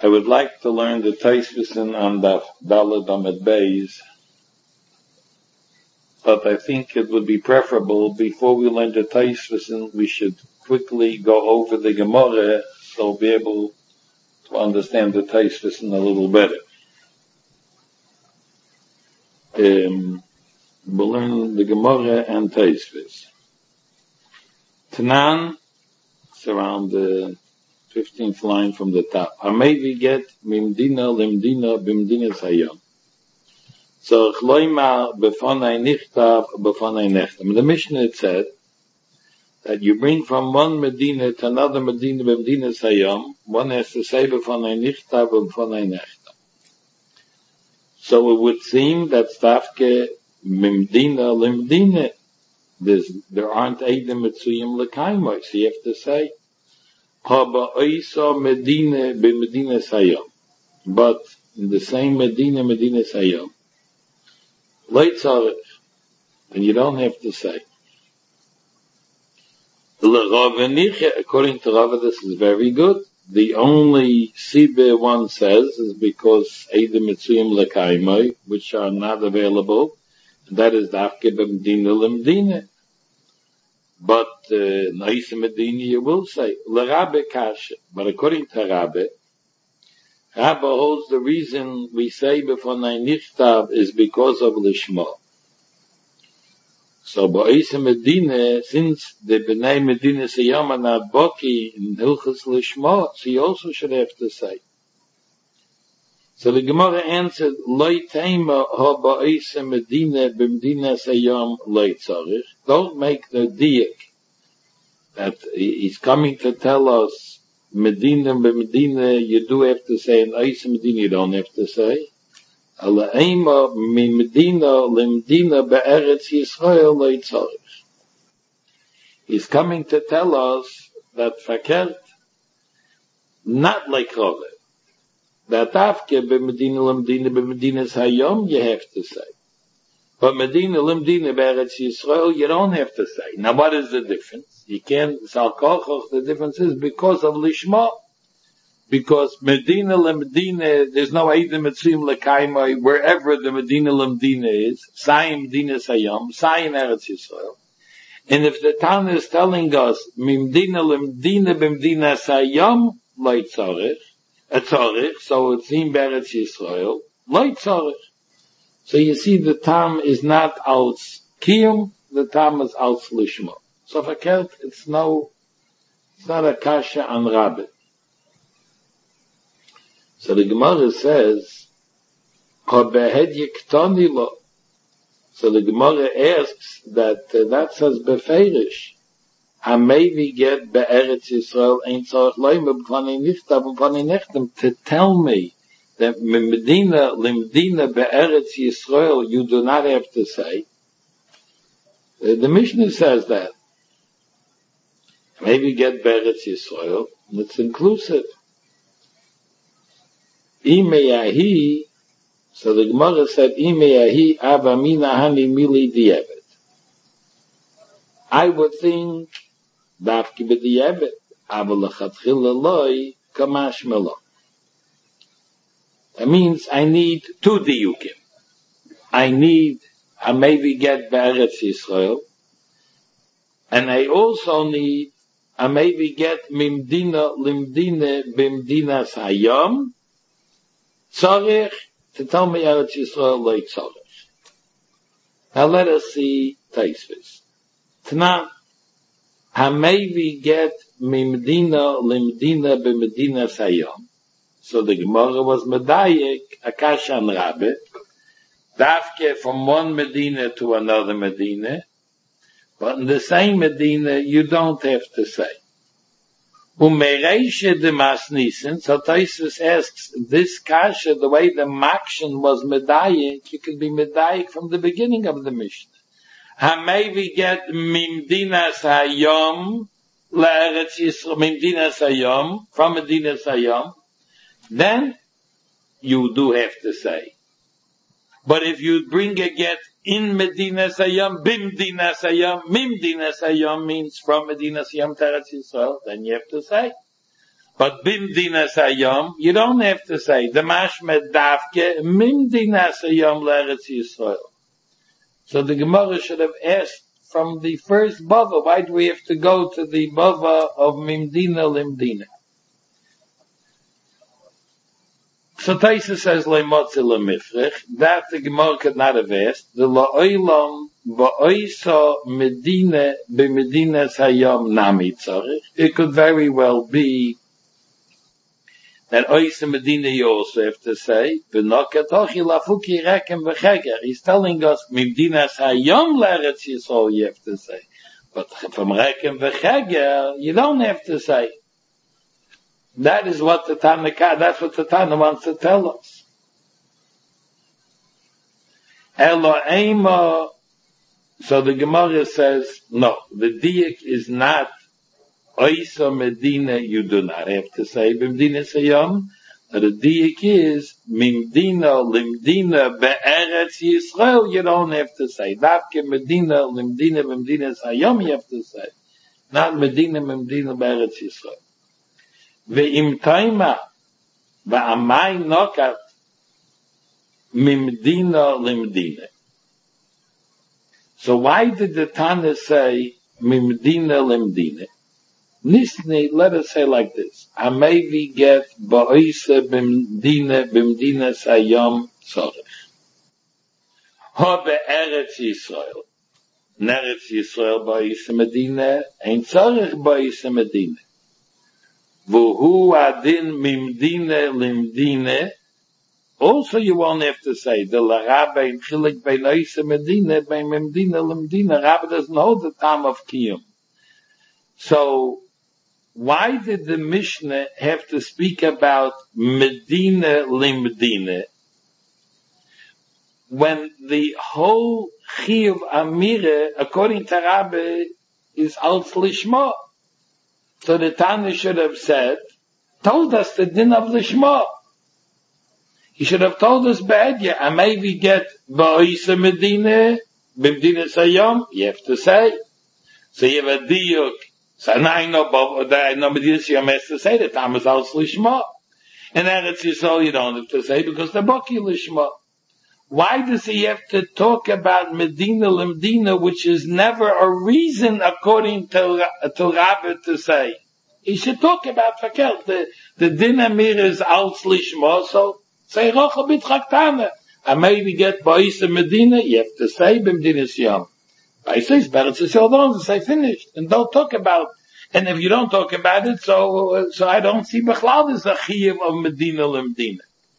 I would like to learn the Taisvisin on the Daled Amid Beis, but I think it would be preferable, before we learn the Taisvisin, we should quickly go over the Gemara, so we'll be able to understand the Taisvisin a little better. We'll learn the Gemara and Taisvis. Tanan, it's around the 15th line from the top. Hamevi get mimdina limdina bimdina sayam. So chloima befonai nichtav befonai nechtam. The Mishnah it said that you bring from one Medina to another Medina bimdina sayam. One has to say befonai nichtav befonai nechtam. So it would seem that stafke mimdina limdina. There aren't eidim mitzuyim lekaimoi. So you have to say Medina b'Medina Sayam, but in the same Medina Sayam, late tzarech, and you don't have to say. According to Rava, this is very good. The only sibe one says is because eidim mitzuyim lekaimoi, which are not available, and that is dafke b'Medina lemdina. But Naisa Medina, you will say L'Rabbe Kasha. But according to Rabbe holds the reason we say before Nichtav is because of Lishma. So Ba'isa Medina, since the B'nai Medina Sayam are not Baki in Hilchas Lishma, so you also should have to say. So the Gemara answered, Loi Teima ha Ba'isa Medina b'Medina Sayam Loi Tzarich. Don't make the diak that he's coming to tell us Medina b'Medina, you do have to say, and Ba'isa Medina you don't have to say. Ala Eima mi Medina limdina be'eretz Yisrael Loi Tzarich. He's coming to tell us that fakert, not like Rove. That afke b'Medina limdina b'Medina Sayam you have to say. But Medina limdina be'eretz Yisrael you don't have to say. Now what is the difference? You can't, the difference is because of Lishma. Because Medina limdina, there's no eidim mitzuyim lekaimai, wherever the Medina limdina is, Sayim Medina Sayam, Sayim Eretz Yisrael. And if the town is telling us, Medina limdina b'Medina Sayam, Loi Tzarich, so it's in Eretz Yisrael, Loi Tzarich. So you see the tam is not als kiyum, the tam is als lishma. So fakert, it's not a kasha on Rabbi. So the Gemara says, so the Gemara asks that says beferish. Maybe get be'eretz Yisrael ein tzarich loyme b'fanei nichtav b'fanei nechtem to tell me that Medina limdina be'eretz Yisrael you do not have to say. The Mishnah says that. Maybe get be'eretz Yisrael, and it's inclusive. Imeyahi, so the Gemara said, Imeyahi avamina hani mili di'evet. I would think dafki b'di'evet, aval lechatchila loy kamash melo. That means I need two diyukim. I maybe get be'eretz Yisrael, and I also need, I maybe get mimdina limdina bimdina sayam, tzarich, to tell me Eretz Yisrael like tzarich. Now let us see Taisvis. Tana, I maybe get mimdina limdina bimdina sayam. So the Gemara was medayik, akash an Rabbe, dafke from one Medina to another Medina, but in the same Medina you don't have to say. Umereishe de masnisen, so Taisus asks, this kasha, the way the makshin was medayik, you can be medayik from the beginning of the Mishnah. Ha maybe get mimdina sayom, la'eretz Yisrael, mimdina sayom, from Medina sayom, then you do have to say. But if you bring a get in Medina Sayam, Bimdina Sayam, Mimdina Sayam means from Medina Sayam to Eretz Yisrael, then you have to say. But bimdinas hayom, you don't have to say the mashmed davke mimdinas hayom le'eretz Yisrael. So the Gemara should have asked from the first bava, why do we have to go to the bava of mimdina limdina? So Taisa says le'motzi le'mifrich, that the Gemara could not have asked. The la'olam va'oisa medina b'medinas hayom nami tzarich. It could very well be that Oisa Medina you also have to say, he's telling us, Mimdinas Hayom Leretz Yisrael you have to say. But from Rekem V'Cheger, you don't have to say. That is what the that's what the Tana wants to tell us. Elo'ema, so the Gemara says, no, the diak is not Oisa Medina, you do not have to say Bimdina Sayam. The diak is Mimdina Limdina Be'eretz Yisrael, you don't have to say. Davke Medina Limdina Bimdina Sayam you have to say. Not Medina Mimdina Be'eretz Yisrael. Ve'im Taima Va'amai Nokat Mimdina Limdina. So why did the Tana say Mimdina Limdina? Nisni, let us say like this. Amayvi get ba'isa bimdina sayom tzorich. Ha be'eretz Yisrael. Neretz Yisrael ba'isa medina, ein tzorich ba'isa medina. Vuhu adin mimdina limdina. Also you won't have to say, the l'rabbe in chilik bein oisa medina, bein mimdina limdina. Rabbe doesn't hold the time of kiyum. So, why did the Mishnah have to speak about Medina Limdina when the whole Chiyuv Amira, according to Rabbi, is Als Lishma? So the Tana should have said, told us the din of Lishma. He should have told us Ba'edya, and maybe get Ba'isa Medina, Bimdina Sayom, you have to say. So you have a diyuk. So now I know Medina Sayom has to say the time is Als Lishma. And Eretz Yisrael you don't have to say because the Baki Lishma. Why does he have to talk about Medina Limdina, which is never a reason according to Rabbi to say? He should talk about Fakel. The din amir is Als Lishma, so say Rocha B'Tchaktana. And maybe get Ba'isa Medina, you have to say B'Medina Sayom. I say it's better to say, don't say finished, and don't talk about, and if you don't talk about it, so I don't see Bechlal is a chiyuv of Medina Limdina.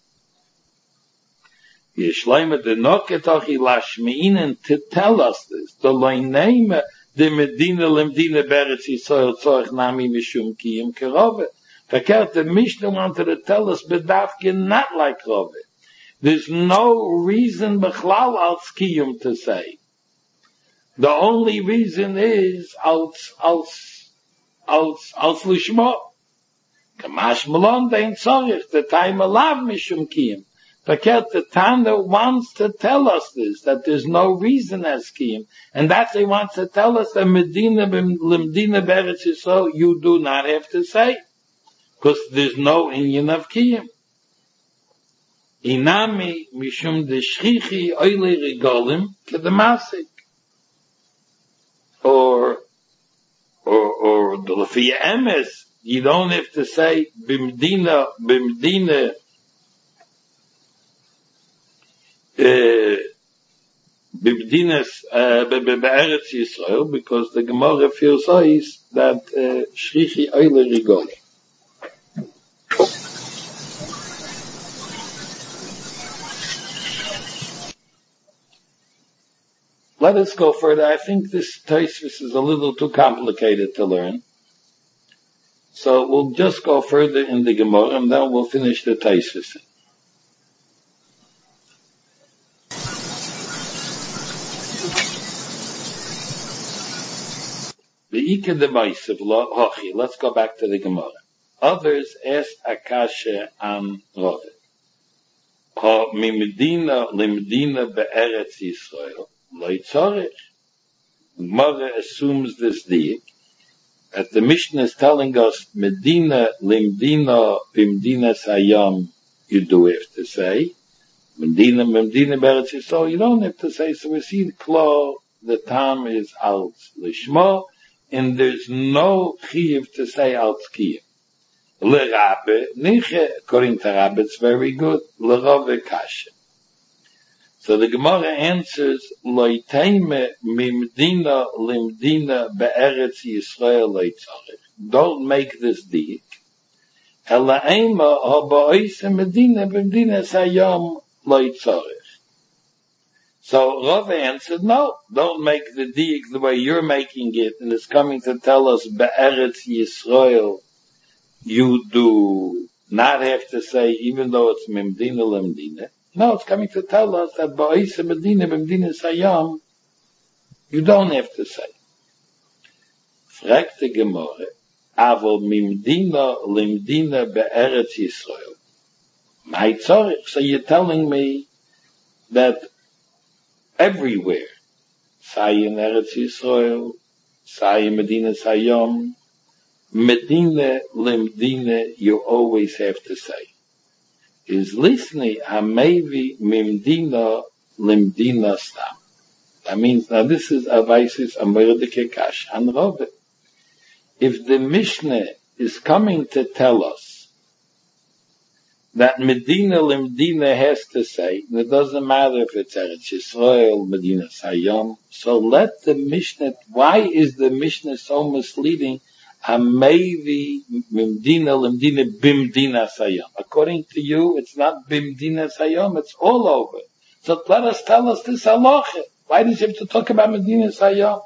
Yeshleima de Noketachi Lashmeinen to tell us this, the Loinema de Medina Limdina Beretz Yisrael Tzorich Nami Mishum Kiyim Kerove. Fakert, the Mishnah wanted to tell us, Bedavke not like Rove. There's no reason Bechlal al Kiyum to say. The only reason is als lishma. Kamash malon dein tzorich, the time alav mishum kiyim. Faket, the Tana wants to tell us this, that there's no reason as kiyim. And that's he wants to tell us that Medina limdina beretz Yisrael, you do not have to say. Because there's no inyan of kiyim. Inami mishum de shchichi oile regolim kedemasik. Or the Lafia Emes, you don't have to say Bimdina, Be'eretz Yisrael, because the Gemara feels that Shrichi Oile Rigol. Let us go further. I think this Tosfos is a little too complicated to learn. So we'll just go further in the Gemara and then we'll finish the Tosfos. Let's go back to the Gemara. Others asked Akasha and Rove. Ha mimedina limdina be'eretz Yisrael. Gemara assumes this diak. that the Mishnah is telling us, Medina limdina bimdina sayam, you do have to say. Medina beretz Yisrael, you don't have to say. So we see the time is al lishma, and there's no chiyuv to say al tzkiyuv. L'Rabbe, niche, according to Rabbe, it's very good. L'Rabbe kasha. So the Gemara answers, Loiteime mimdina limdina be'eretz Yisrael leitzarech. Don't make this dik. Ela ema ha'ba'isa medina b'mdina sayam leitzarech. So Rav answered, no, don't make the dik the way you're making it, and it's coming to tell us be'eretz Yisrael, you do not have to say, even though it's mimdina limdina. No, it's coming to tell us that ba'isa medina b'mdina sayam, you don't have to say. Fragt the Gemara, aval mimdina limdina be'eretz Yisrael. My tzorich, so you're telling me that everywhere, say in Eretz Yisrael, say in Medina sayam, medina limdina, you always have to say. Is listening hamevi mimdina limdina stam. That means, now this is Avaisis Amerdike Kash and Rove. If the Mishnah is coming to tell us that Medina limdina has to say, and it doesn't matter if it's Eretz Yisrael, Medina Sayam, so let the Mishnah, why is the Mishnah so misleading? Hamevi mimdina limdina bimdina sayam. According to you, it's not bimdina sayam, it's all over. So let us tell us this halacha. Why does you have to talk about Medina sayam?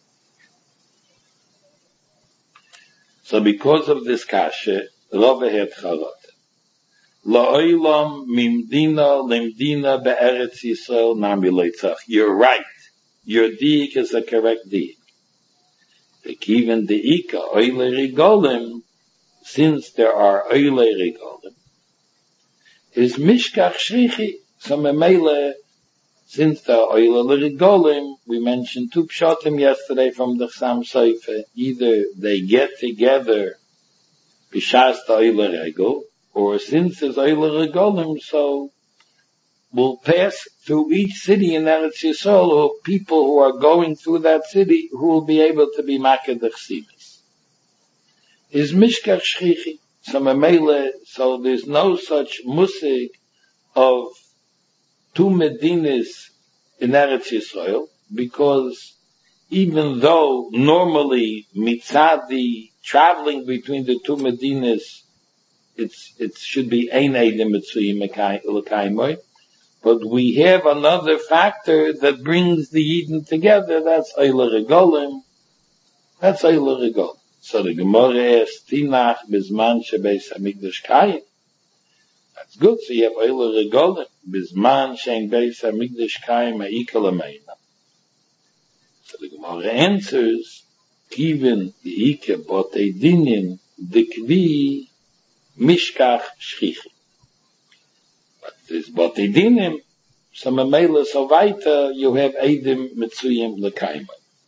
So because of this kasha, Rav had charot. La'olam mimdina limdina be'eretz Yisrael nami leitzach. You're right. Your diik is a correct diik. Even the Ika, Oile Rigolim, since there are Oile Rigolim, is Mishkach Shrichi. So Memele, since there are Oile Rigolim, we mentioned two pshatim yesterday from the Chsam Sofer. Either they get together, Bishas the Oile Regol, or since there's Oile Rigolim, so will pass through each city in Eretz Yisrael, or people who are going through that city who will be able to be maked the chsivis. Is mishkach shchichi. So there's no such musig of two medinas in Eretz Yisrael, because even though normally mitzadi traveling between the two medinas, it should be ein edim mitzuyim l'kaimoy. But we have another factor that brings the Yidden together. That's Eile Regolim. That's Eile Regolim. So the Gemara asks, Tinach Bizman Shebeis HaMikdash Kayim. That's good. So you have Eile Regolim. Bizman Shein Beis HaMikdash Kayim Ha'ika L'meina. So the Gemara answers, Kivin Ha'ika Botei Dinyin Dikvi Mishkach Shchichi. There's Botei Dinim, so Memela, so weiter, you have Eidim Mitzuyim L'kaimah.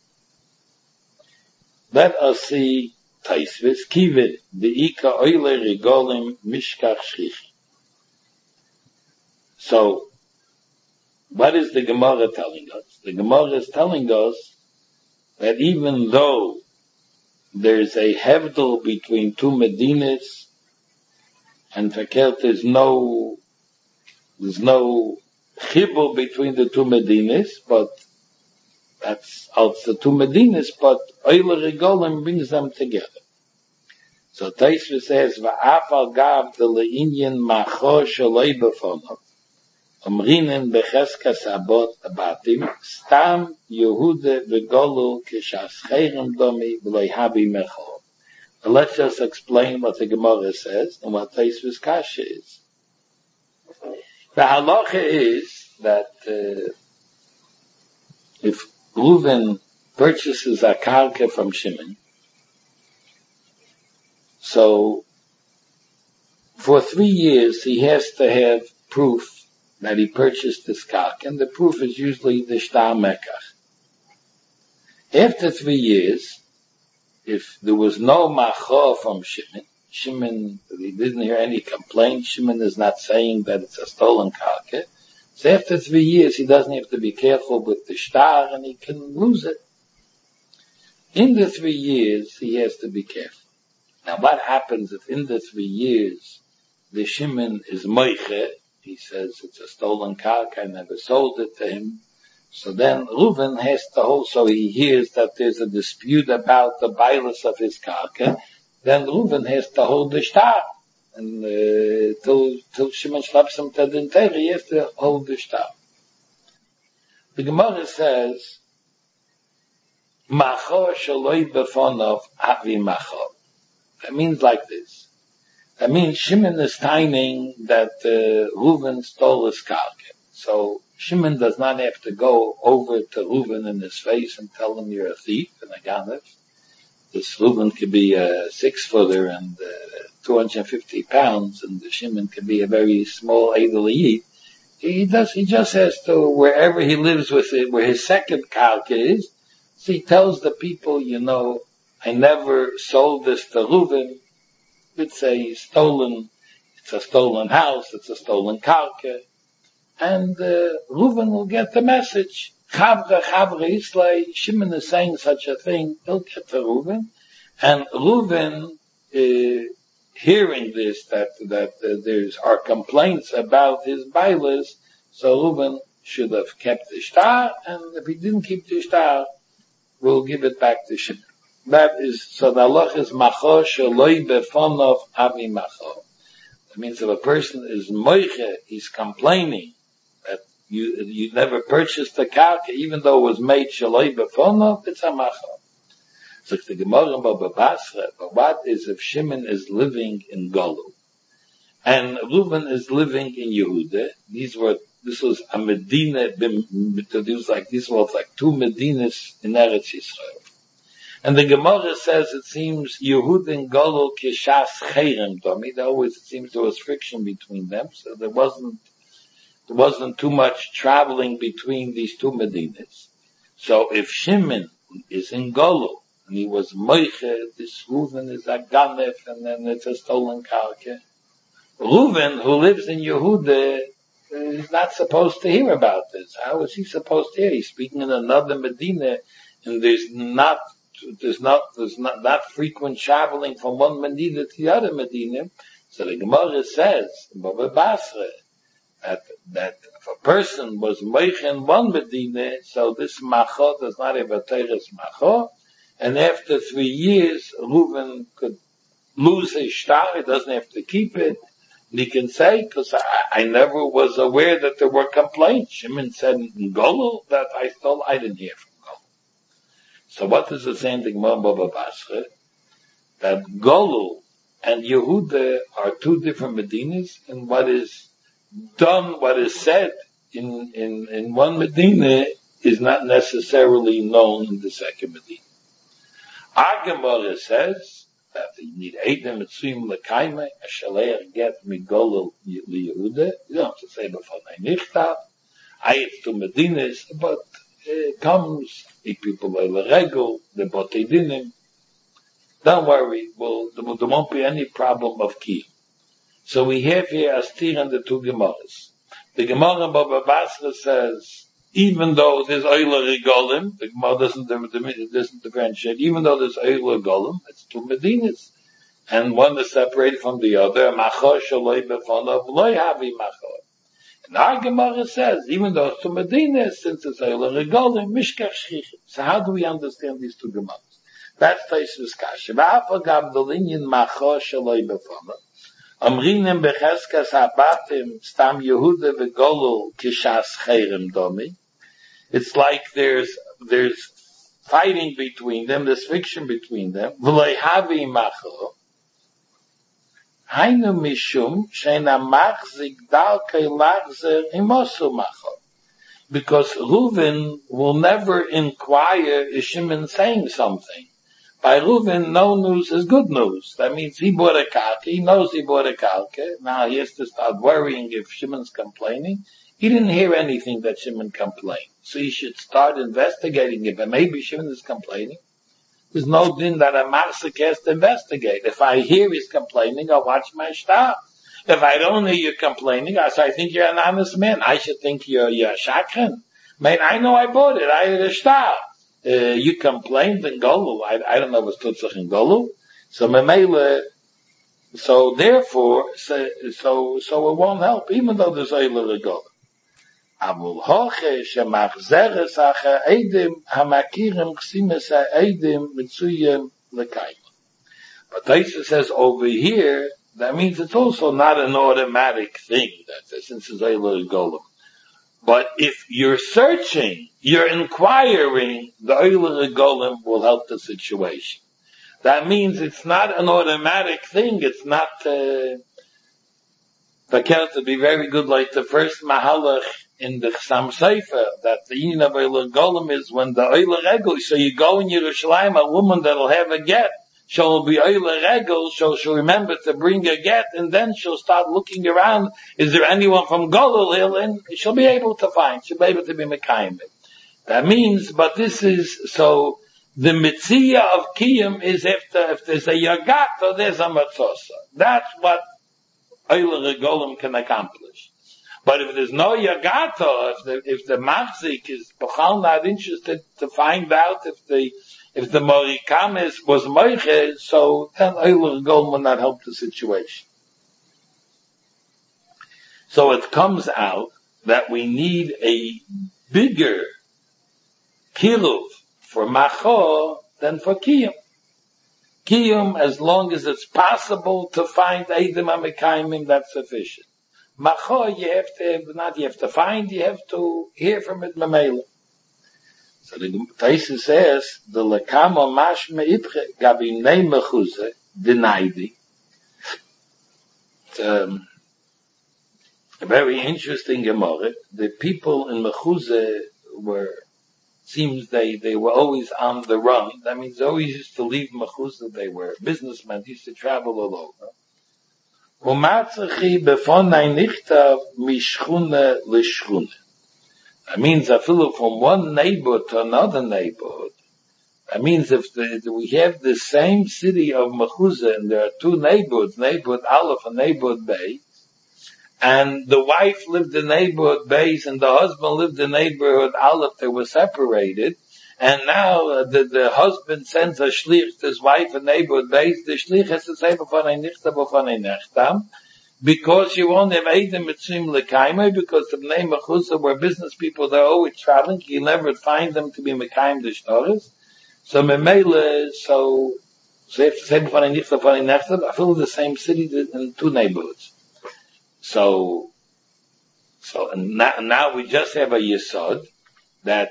Let us see Taisvis, Kivid, the Ika Oile Rigolim Mishkach Shchichi. So, what is the Gemara telling us? The Gemara is telling us that even though there's a Hevdel between two Medinas, and Fakert there's no chibur between the two Medinas, but that's also two Medinas, but Oile Regolim brings them together. So Taisva says, Va'afal gav de le'inyan macho shaloi befonav, omrinen becheskas abot abatim, stam Yehuda v'golu k'shascheirim domi v'loi habi mecho. Let's just explain what the Gemara says and what Taisva's kasha is. The halacha is that if Reuven purchases a karka from Shimon, so for 3 years he has to have proof that he purchased this karka, and the proof is usually the shtar mekach. After 3 years, if there was no macho from Shimon, he didn't hear any complaint. Shimon is not saying that it's a stolen karka. So after 3 years, he doesn't have to be careful with the shtar, and he can lose it. In the 3 years, he has to be careful. Now, what happens if in the 3 years the Shimon is moiche? He says it's a stolen karka, I never sold it to him. So then Reuven has to also, he hears that there's a dispute about the bailus of his karka, then Reuven has to hold the shtar. And till Shimon slaps him to the interior, he has to hold the shtar. The Gemara says, Macho shaloi befonov avi macho. That means like this. That means Shimon is timing that Reuven stole his karka. So Shimon does not have to go over to Reuven in his face and tell him you're a thief and a ganav. This Reuven could be a 6-footer and 250 pounds, and the Shimon could be a very small Eidel. He just has to, wherever he lives with it, where his second karka is, so he tells the people, I never sold this to Reuven. It's a stolen house, it's a stolen karka. And Reuven will get the message. Chavre Islay, Shimon is saying such a thing, he'll get to Reuven. And Reuven, hearing this, that there's are complaints about his bailus, so Reuven should have kept the shtar, and if he didn't keep the shtar, we'll give it back to Shimon. That is, so the halach is macho shaloi befonov avi macho. That means if a person is moiche, he's complaining that you never purchased the karka, even though it was made shaloi befonov, it's a macho. So the Gemara in Baba Basra, but what is if Shimon is living in Golu and Reuven is living in Yehuda? This was a Medina introduced like this was like 2 Medinas in Eretz Yisrael. And the Gemara says it seems Yehuda and Golu kishas cherem domi. It seems there was friction between them, so there wasn't too much traveling between these 2 Medinas. So if Shimon is in Golu and he was moiche, this Reuven is a ganef, and then it's a stolen karka. Reuven, who lives in Yehuda, is not supposed to hear about this. How is he supposed to hear? He's speaking in another Medina, and there's not frequent traveling from one Medina to the other Medina. So the Gemara says in Baba Basra that if a person was moich in one Medina, so this macho does not have a teres macho, and after 3 years, Reuven could lose his shtar. He doesn't have to keep it. And he can say, because I never was aware that there were complaints. Shimon said in Golu that I stole. I didn't hear from Golu. So what does it say in the Gemara Baba Basra? That Golu and Yehuda are 2 different Medinas, and what is said in one Medina is not necessarily known in the second Medina. Our Gemara says that you need Eidem Mitzuyim L'Kaime, a Shaleach get Migolo Yehuda. You don't have to say before Nichtav. I have 2 Medinas, but it comes, if people are L'Regel, the Botei Dinim. Don't worry, there won't be any problem of key. So we have here Astir and the 2 Gemaras. The Gemara in Baba Basra says, even though there's Oyla Regolim, the Gemara doesn't differentiate, even though there's Oyla Regolim, it's 2 Medinas, and one is separated from the other, Macho Shaloi Befonov Loi Havi Macho. And our Gemara says, even though it's 2 Medinas, since it's Oyla Regolim, Mishkach Shchichim. So how do we understand these 2 Gemaras? That's Taisus Kasha. V'afa gam dolinyin Macho Shaloi Befonov. Amrinem becheskas habatim stam Yehuda v'golu kishas cherem domi. It's like there's fighting between them, there's friction between them. V'loi havi macho. Hainu mishum sheina machzik dalkei lachzer imosu macho. Because Reuven will never inquire, is Shimon saying something? By Reuven, no news is good news. That means he bought a karka. He knows he bought a karka. Now he has to start worrying if Shimon's complaining. He didn't hear anything that Shimon complained. So he should start investigating it. But maybe Shimon is complaining. There's no din that a machzik has to investigate. If I hear he's complaining, I'll watch my shtar. If I don't hear you complaining, I think you're an honest man. I should think you're shakran. Man, I know I bought it. I had a shtar. You complained in Golu. I don't know what's tutzach in Golu. So memele, so therefore, so it won't help, even though there's Eiler Golu. Amul hoche shemachzeres acher edim hamakirim ksimes edim mitzuyem lekayim. But Taisa says over here, that means it's also not an automatic thing that since it's Eiler Golem. But if you're searching, you're inquiring, the Eiler Golem will help the situation. That means it's not an automatic thing. It's not, to be very good, like the first Mahalach in the Chsam Sefer, that the Yin of Eiler Golem is when the Eiler Egel, so you go in Yerushalayim, a woman that'll have a get, she'll be Eiler Egel, she'll remember to bring a get, and then she'll start looking around, is there anyone from Golul Hill, and she'll be able to find, she'll be able to be Mekayim. That means, but this is, so, the mitzvah of Kiyum is if there's a Yagat or there's a Matzosa. That's what Eiler Golem can accomplish. But if there's no Yagato, if the Machzik is Bechal not interested to find out if the Morikamis was Moiche, so then Eiler Golem will not help the situation. So it comes out that we need a bigger Kiruv for Macho than for Kiyum. Kiyum, as long as it's possible to find Eidim HaMekayimim, that's sufficient. Macho, you have to find, you have to hear from it Mamela. So the Taisa says, the Lekamo Mashme Ipche, Gabim Nei Mechuze, Denaidi. It's a very interesting Gemara. The people in Mechuze seems they were always on the run. That means they always used to leave Mechuze. They were businessmen, used to travel all over. That means I feel from one neighborhood to another neighborhood. That means if we have the same city of Mechuze and there are two neighborhoods, neighborhood Aleph and neighborhood Beis, and the wife lived in neighborhood Beis and the husband lived in neighborhood Aleph, they were separated, and now the husband sends a shlich to his wife in neighborhood Beis, the shlich has to say because you won't have Eidim Mitzvim L'Kaimai, because the name of Chusa were business people, they're always traveling, you never find them to be Mekayim the Shtoris. So Memele, so you have to say B'fanei Nichta, B'fanei Nechta, I feel the same city in two neighborhoods. So and now we just have a Yesod, that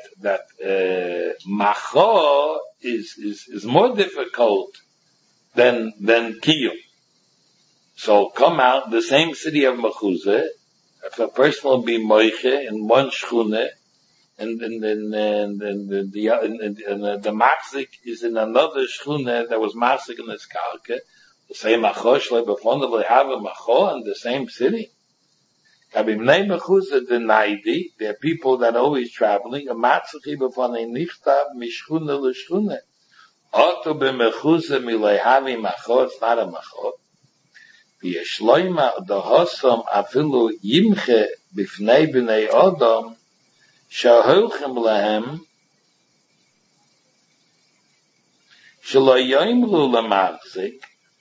Macho is more difficult than Kiyum. So come out the same city of Mechuze, if a person will be Moiche in one shchune, and the Machzik is in another shchune that was Machzik in this Karke, the same Macho Shlei B'fonov have a Macho in the same city. Kabimnei Mechuze denaidi, there are people that are always traveling, a Matzachi B'fonei Nichta mishchune l'shchune. Oto b'Mechuze milehavi Macho, it's not a Macho. V'yeshloima dohosam afilu yimche b'fnei b'nei Odom shaholchem lehem shelo yoimlu lemachzik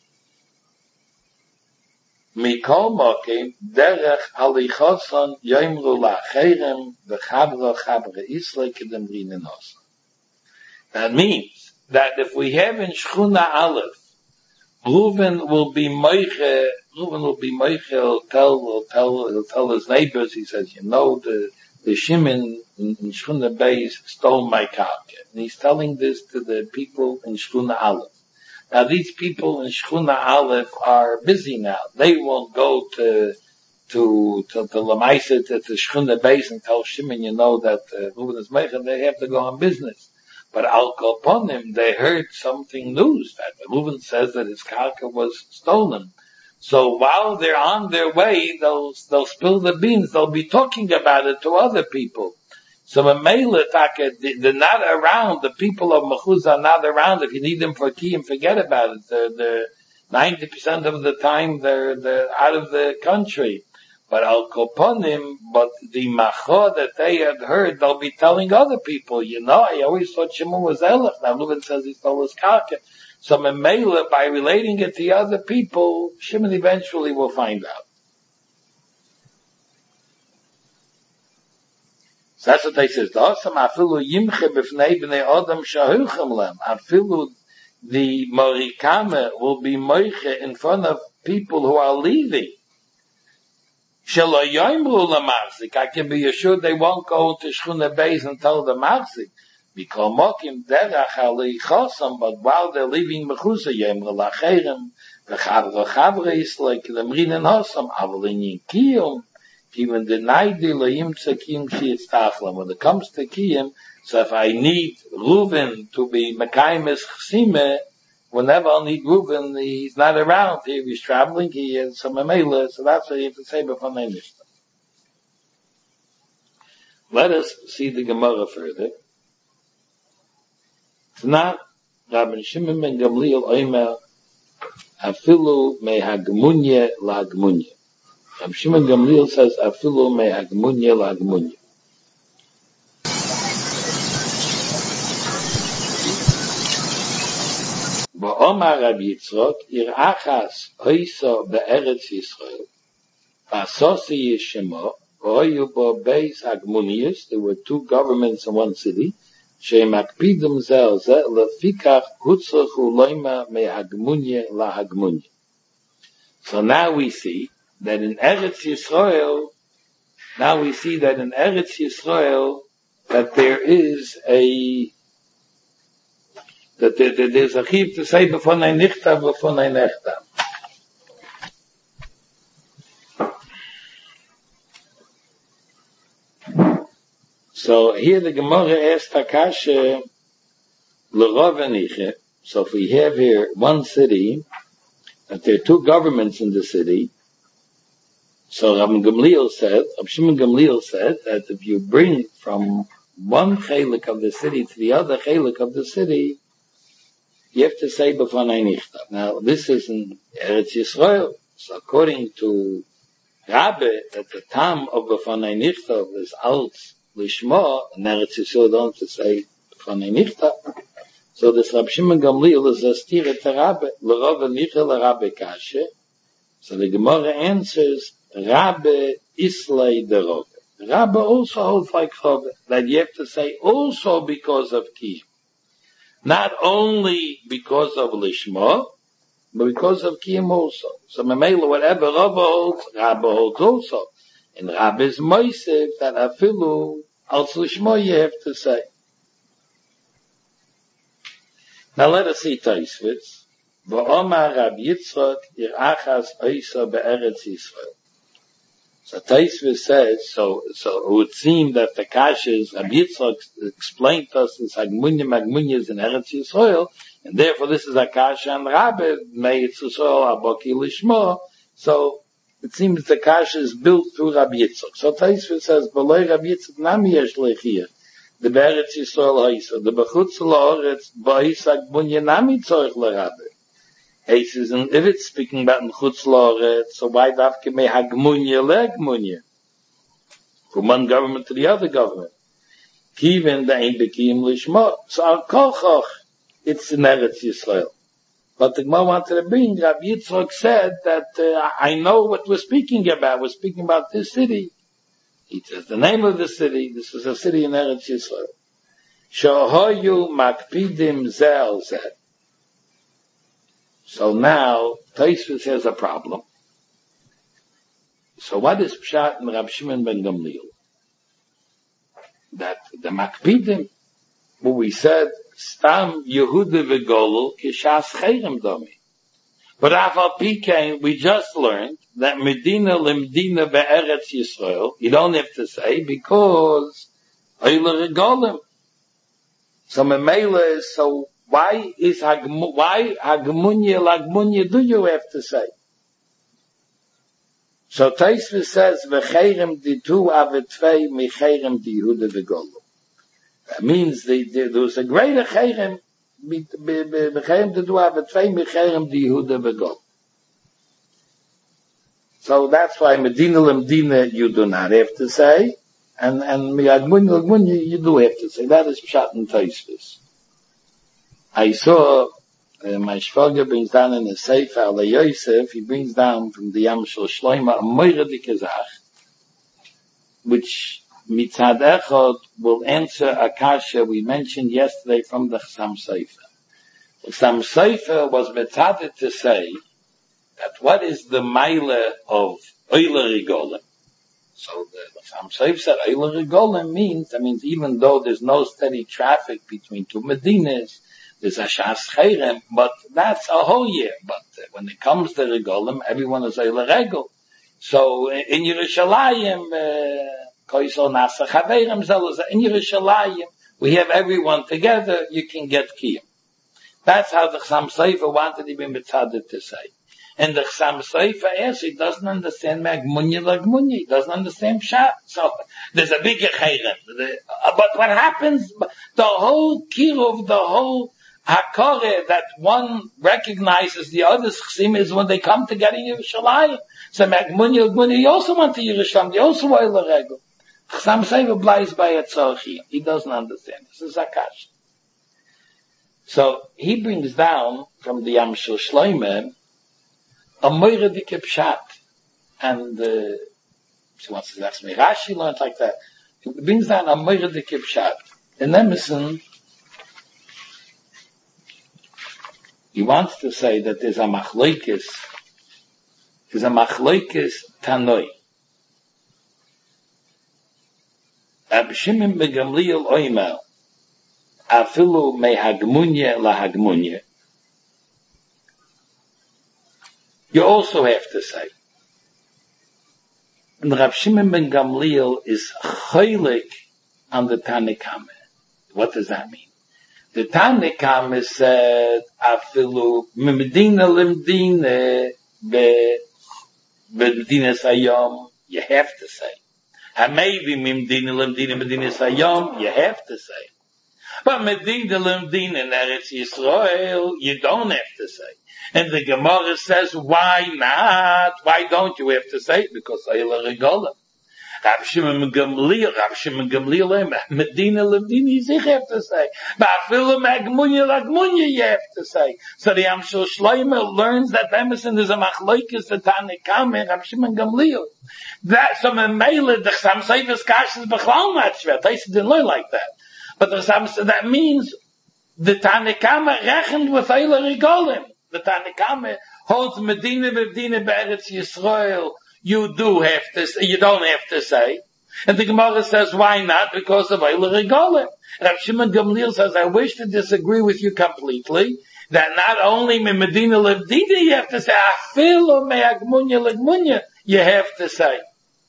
mikol mokim derech alichoson yoimlu lacherem v'chavro chavre isle kedem rinenos. That means that if we have in Shchuna Aleph, Reuven will be Moiche, he'll tell his neighbors, he says, the Shimon in Shchuna Beis stole my karka. And he's telling this to the people in Shchuna Aleph. Now these people in Shchuna Aleph are busy now. They won't go to Lamaisa, to Shchuna Beis and tell Shimon, that Reuven is Moiche, they have to go on business. But Al Koponim, they heard something news that Reuven says that his karka was stolen. So while they're on their way, they'll spill the beans. They'll be talking about it to other people. So Mamela, they're not around. The people of Mechuzah are not around. If you need them for kiyum, forget about it. They're 90% of the time they're out of the country. But Al Koponim, but the Macho that they had heard, they'll be telling other people, I always thought Shimon was Elech. Now Reuben says he stole his karka. So Mamela, by relating it to other people, Shimon eventually will find out. So that's what they say. Afilu the Morikame will be moiche in front of people who are leaving. I can be assured they won't go to Shchuna Beis and tell the Machzik. But while they're leaving Mechuzah, Yemra Lacherem, V'chavra like the Mrin and Hossam, Avalin Yikiyum, even the Naidi Leim Tzakim Shiyat Tachlam. When it comes to Kiyum, so if I need Reuven to be Mekaimes Chsime, whenever I need Reuven, he's not around. If he's traveling, he has some Mamela, so that's what you have to say before my Mishnah. Let us see the Gemara further. Tana, Rabbi Shimon ben Gamliel Omer, Afilu mehagmunye lagmunye. Rabbi Shimon Gamliel says, Afilu mehagmunye lagmunye. Ba'omar Rabbi Yitzchok, ir achas hoyso be'eretz Yisrael, v'asosi yishemo, oyu bo beis hagmuniyos, there were two governments in one city, shemakpidum zel ze, lefikach hutzrachu loima mehagmunye lahagmunye. So now we see that in Eretz Yisrael, that there's a chiv to say before ein nichtav, before ein echtav. So here the Gemara asks Takasha l'rov aniche. So if we have here one city, that there are two governments in the city, so Rabbi Shimon Gamliel said that if you bring from one chelik of the city to the other chelik of the city, you have to say b'fan ein nichtav. Now this is in Eretz Yisrael. So according to Rabbi, at the time of b'fan ein nichtav is alt lishma, and Eretz Yisrael don't have to say b'fan ein nichtav. So this Rabbi Shimon Gamliel is a stira to Rabbi, l'rov aniche l'Rabbi kashe. So the Gemara answers, Rabbi Islay de Rove. Rabbi also holds like Rove, that you have to say also because of Kiyum. Not only because of Lishma, but because of Kiyum also. So Mamela, whatever Rabbi holds also. And Rabbi is Moisev, that Afilu, als Lishma you have to say. Now let us see Taisvitz. V'omar Rabbi Yitzchok, ir achas oisa be'eretz Yisrael. So Taisvitz says, so it would seem that the Kashas, Rabbi Yitzchok explained to us this Magmunya is in Eretz Yisrael, and therefore this is a Kasha and Rabbi, Mei Yisrael Aboki Lishma. So it seems the Kasha is built through Rabbi Yitzchok. So Taisvitz says, B'loi Rabbi Yitzchok nami yesh lechiyah. The Be'eretz Yisrael ha'isa. The B'chutz la'oretz ba'is Agmunya nami tzorich l'Rabbi. If it's speaking about Mechutz La'oretz, so why dafke me hagmunya le'agmunya? From one government to the other government. Kivin da'in b'kiyim lishma. So al kolchoch, it's in Eretz Yisrael. But the Gemara wanted to bring, Rabbi Yitzchok said that, I know what we're speaking about. We're speaking about this city. He says the name of the city. This was a city in Eretz Yisrael. Shohoyu makpidim zel zeh. So now, Taisvitz has a problem. So what is Pshat in Rabbi Shimon ben Gamliel? That the Makpidim, who we said, Stam Yehuda v'Golul kishas cherem domi. But Afal Pikein, we just learned that Medina limdina be'eretz Yisrael, you don't have to say, because Eile Regolim. So Memela is so, why Hagmunya Lagmunya do you have to say? So Taisvitz says, V'cherem di tu avetvei mecherem di Yehuda v'Golul. That means there was a greater Cherem, Cherem to do have a Tvei Cherem di Yehuda Begol. So that's why Medina Lemdina you do not have to say, and Miyagmunya Lagmunya you do have to say. That is Pshat and Tosfos. I saw my Shvager brings down in the Sefer Ala Yosef, he brings down from the Yam Shel Shloima a Moira Dikazach, which Mitzad Echad will answer a kasha we mentioned yesterday from the Chassam Sofer. The Chassam Sofer was Mitzad to say that what is the Meile of Oile Regolim? So the Chassam Sofer said Oile Regolim means even though there's no steady traffic between two Medinas, there's a Shas Cherem, but that's a whole year. But when it comes to Regolim, everyone is Oile Regol. So in Yerushalayim, in Yerushalayim, we have everyone together, you can get Kiyum. That's how the Chassam Sofer wanted Ibn Mitzadeh to say. And the Chassam Sofer asks, he doesn't understand Magmunya Lagmunya, he doesn't understand Pshat. So there's a bigger Cherem. But what happens, the whole Kiruv, the whole Hakore that one recognizes the other's Chsim is when they come together in Yerushalayim. So Magmunya Lagmunya, he also went to Yerushalayim, he also were Oile Regel. Chassam Sofer blies by a tzorchi. He doesn't understand. This is Akash. So he brings down from the Yam Shel Shloime a Moira Dike Pshat. And she wants to ask me, Rashi learned like that. He brings down a Moira Dike Pshat. In Emerson, he wants to say that there's a Machloikis Tanoi. Ab Shimon ben Gamliel oimer, afilu mehagmunya lahagmunya. You also have to say, and Rab Shimon ben Gamliel is cholik on the Tanakame. What does that mean? The Tanakame said, afilu medina limdina be-medina sayom, you have to say. Maybe Medina Lemdina Medina Sayom, you have to say. But Medina Lemdina in Eretz Yisrael, you don't have to say. And the Gemara says, why not? Why don't you have to say it? Because Oile Regolim. Rav Shimon Gamliel, Medina Lemdina, you have to say. But Afilu Magmunya Lagmunya, you have to say. So the Yam Shel Shloime learns that Emerson is a Machloikis, the Tanakame, Rav Shimon Gamliel. That, so Memele, the Chassam Sofer's Kash is Bechlal not Shver. Taisa didn't learn like that. But the Chassam, that means the Tanakame reckoned with Oile Regolim. The Tanakame holds Medina Be'eretz Yisrael. You don't have to say. And the Gemara says, why not? Because of Oile Regolim. Rav Shimon Gamliel says, I wish to disagree with you completely, that not only me Medina Levdina you have to say, Afilu me'agmunya legmunya, you have to say.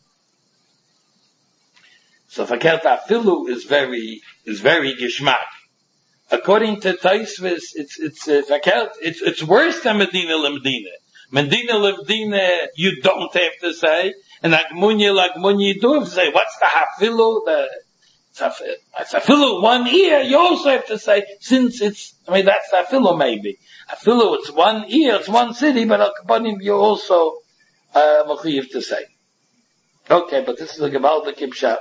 So Fakert Afilu is very Gishmak. According to Tosfos, it's worse than Medina Lemdina. Medina Levdina, you don't have to say, and Agmunya you do have to say. What's the Hafilu? It's Hafilu 1 year, you also have to say, since that's Hafilu maybe. Hafilu, it's 1 year, it's 1 city, but Al-Kabanim, you also, Mechuyev to say. Okay, but this is a Gebaldik Pshat.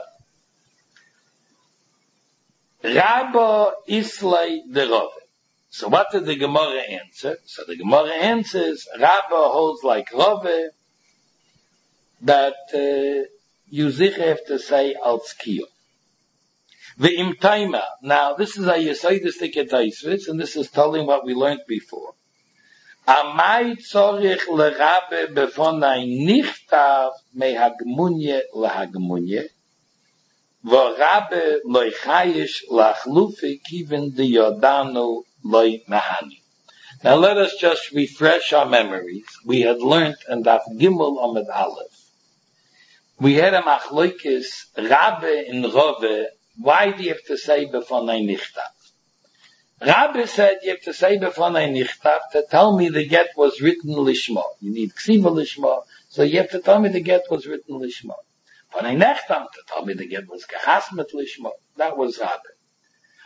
Rabba Islay de Rove. So what did the Gemara answer? So the Gemara answers, Rabba holds like Rove, that you have to say als Kiyum. Ve'im Taima. Now this is a Yesodistik Tosfos, and this is telling what we learned before. Amai tzorich leRabbe befonai nichtav mehagmunye lahagmunye, v'Rabbe loichayish lachlufi kiven de Yodanu loy nahani. Now let us just refresh our memories. We had learned in Daf Gimel Amud Aleph. We had a machlokes Rabbe in Rove. Why do you have to say befonai nichtav? Rabbi said you have to say befonai nichtav to tell me the get was written lishma. You need ksiva lishma, so you have to tell me the get was written lishma. Fonai nechtam to tell me the get was gehasmet lishma. That was Rabbi.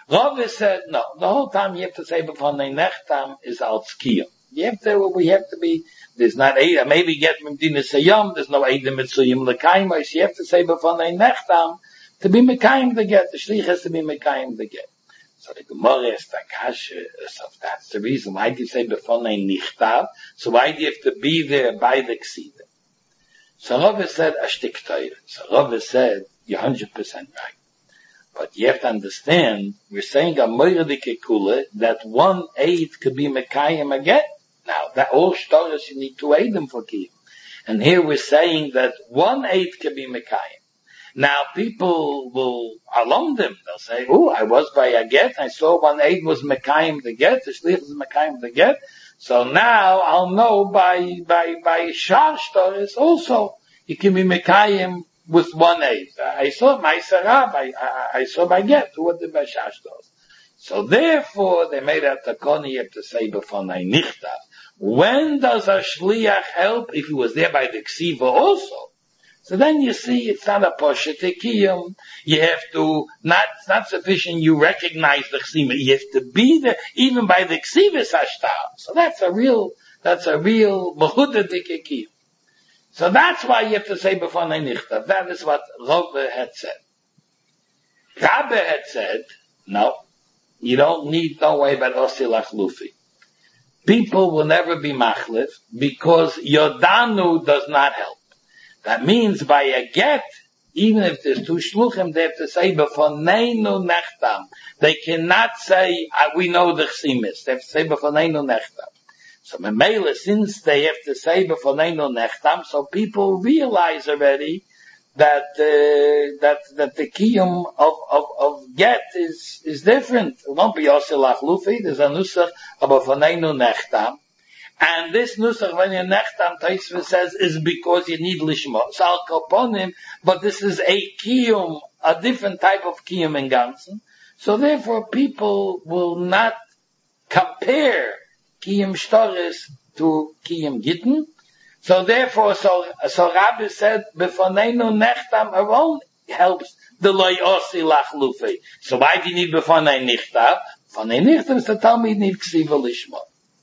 Rava said, no, the whole time you have to say before nechtam is al tzkiyah. We have to be, there's not Eid, maybe get Medina Sayam, there's no Eid Mitzuyim L'Kaim, so you have to say before nechtam, to be Mekayim the get, the Shlich has to be Mekayim the get. So the Gemara is Takasha, so that's the reason. Why do you say before nichtav? So why do you have to be there by the Ksiva? So Rava said, Ashtik Torah. So Rava said, you're 100% right. But you have to understand, we're saying a Moiradike Kula, that one aid could be Mekayim again. Now, that all stories you need two aidim for Kiyim. And here we're saying that one aid could be Mekayim. Now, people will alum them. They'll say, oh, I was by a get, I saw one aid was Mekayim the get, the Shlich was Mekayim the get. So now I'll know by Shar stories also, you can be Mekayim with one aid. I saw my Sarab, I saw by get, what did by Shar stories. So therefore, they made a takoni, you have to say before nichtav. When does a shliach help? If he was there by the ksiva also. So then you see, it's not a poshet tekiyum. You have to, it's not sufficient you recognize the ksiva. You have to be there, even by the ksiva sashtar. So that's a real mahuda tekiyum. So that's why you have to say before nichtav. That is what Rava had said. Rabbi had said, no. You don't worry about Osilach Lufi. People will never be machlif because Yodanu does not help. That means by a get, even if there's two shluchim, they have to say b'foneinu nechtam. They cannot say, we know the chsimis. They have to say b'foneinu nechtam. So Memela, since they have to say b'foneinu nechtam, so people realize already that the kiyum of get is different. It won't be Osilach Lufi. There's a nusach of Afaneinu Nechtam. And this nusach Afaneinu Nechtam, Taisva says, is because you need Lishma. So I'll upon him, but this is a kiyum, a different type of kiyum in Gansen. So therefore people will not compare kiyum shtaris to kiyum gitten. So therefore, so Rabbi said, B'foneinu nechtam alone helps the loy osi lach lufi. So why do you need b'fonei nichtav? B'fonei nichtav is to tell me you need ksiva lishma.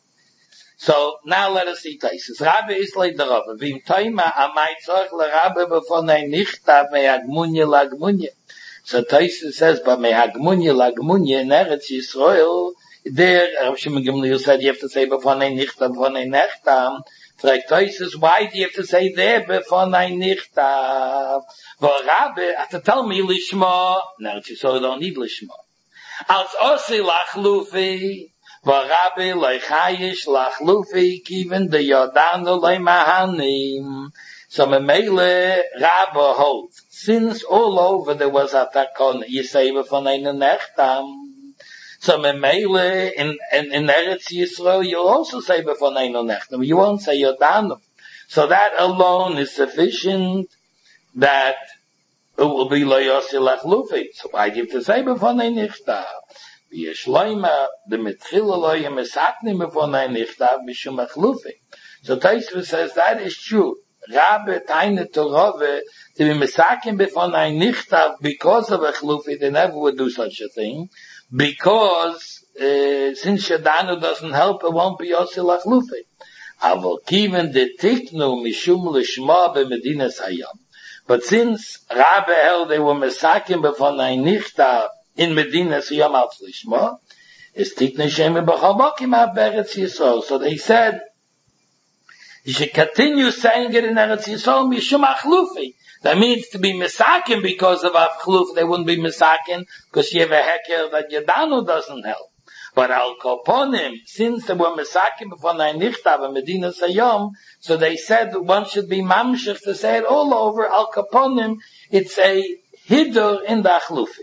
So now let us see Taisus. Rabbi is like the Rabbi. V'im toima amay tzorch l'Rabbi b'fonei nichtav me'agmunye lagmunye. So Taisus says, but me'agmunye lagmunye in Eretz Yisrael, there, Rav Shimon Gamliel said you have to say b'fonei nichtav, b'fonei nechtam. Like Toises, why do you have to say there before nichtav? Well, Rabbi, have to tell me lishma. No, so you don't need lishma. Als osi lach lufi, well, Rabbi leichayish lach lufi, kiven de yodanu leimahanim. So Memele Rabbi holds, since all over there was a takon, you say before nechtam. So Memele in Eretz Yisrael, you'll also say before Neinu Nechtam. You won't say Yodanu. So that alone is sufficient that it will be Lo Yosilach Lufi. So why do you have to say before Neinu Nechtam? V'yeshloima, the Mitchila Lo Yemesaknim before Neinu Nechtam, Mishumach Lufi. So Taisva says that is true. Rabbi Taine to Rove, to be Mesakim before Neinu Nechtam, because of a Chlufi, they never would do such a thing. Because since Yadanu doesn't help, it won't be Yosilach Lufi. Avol kiven de tiknu mishum lishma b'medinas hayam. But since Rabbi held they were mesakim before nichtav in Medinas hayam al lishma, is tiknu shemi b'chamakim av beretz Yisrael. So they said you should continue saying it in Eretz Yisrael mishum achlufi. That means to be misakin because of Avchluf, they wouldn't be misakin because you have a heker that Yadanu doesn't help. But Al Koponim, since they were misakin before Nichtav and Medina Sayom, so they said that one should be mamshich to say it all over. Al Koponim, it's a hidur in the Achlufi.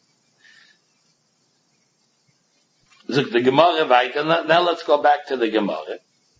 So the Gemara weiter. Now let's go back to the Gemara.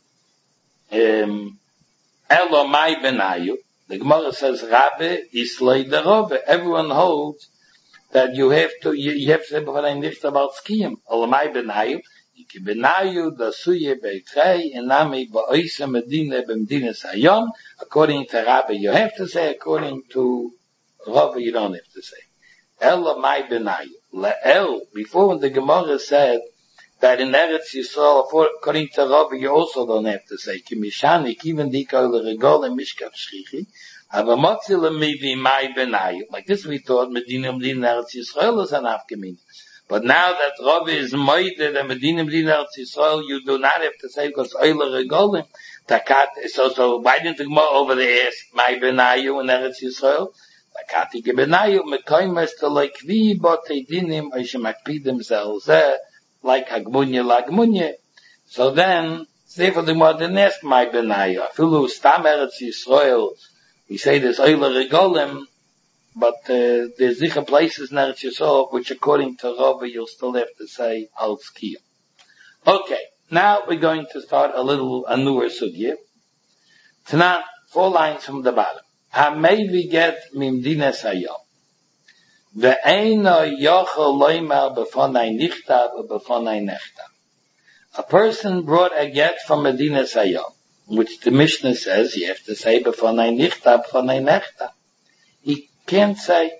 Elomai benayu. The Gemara says, Rabbi is like the Rabbi. Everyone holds that you have to say before I nicht about skiyim. Olamai benayu, iki benayu, da suye beitrei, enami ba'oisa medina b'medina sayom. According to Rabbi, you have to say. According to Rabbi, you don't have to say. Ella mai benayu. Le'el, before when the Gemara said that in Eretz Yisrael, according to Rabbi, you also don't have to say, Ki mishani, even diko l'regol and mishkav shchichi, aber motzi l'mivi mai benayu. Like this we thought, Medina Eretz Yisrael is an afgemin. But now that Rabbi is moided and Medina Eretz Yisrael, you do not have to say, because oile regolim, takat, so why didn't the Gemara over there ask, mai benayu in Eretz Yisrael? Takati gebenayu, mekoimes to like vi bote dinim, oishe makpidim zelzeh, like hagmunya lagmunya. So then, therefore the Gemara didn't ask mai benayu. Afilu stam Eretz Yisrael, we say there's oile regolim, but there's different places in Eretz Yisrael, which according to Rabbi, you'll still have to say al tzkiya. Okay, now we're going to start a newer sugya. Tonight, 4 lines from the bottom. Ha-may get mimdina sayom. Ve'eino yochel loimar b'fonai nichtav b'fonai nechtav. A person brought a get from Medina Sayom, which the Mishnah says you have to say b'fonai nichtav, b'fonai nechtav. He can't say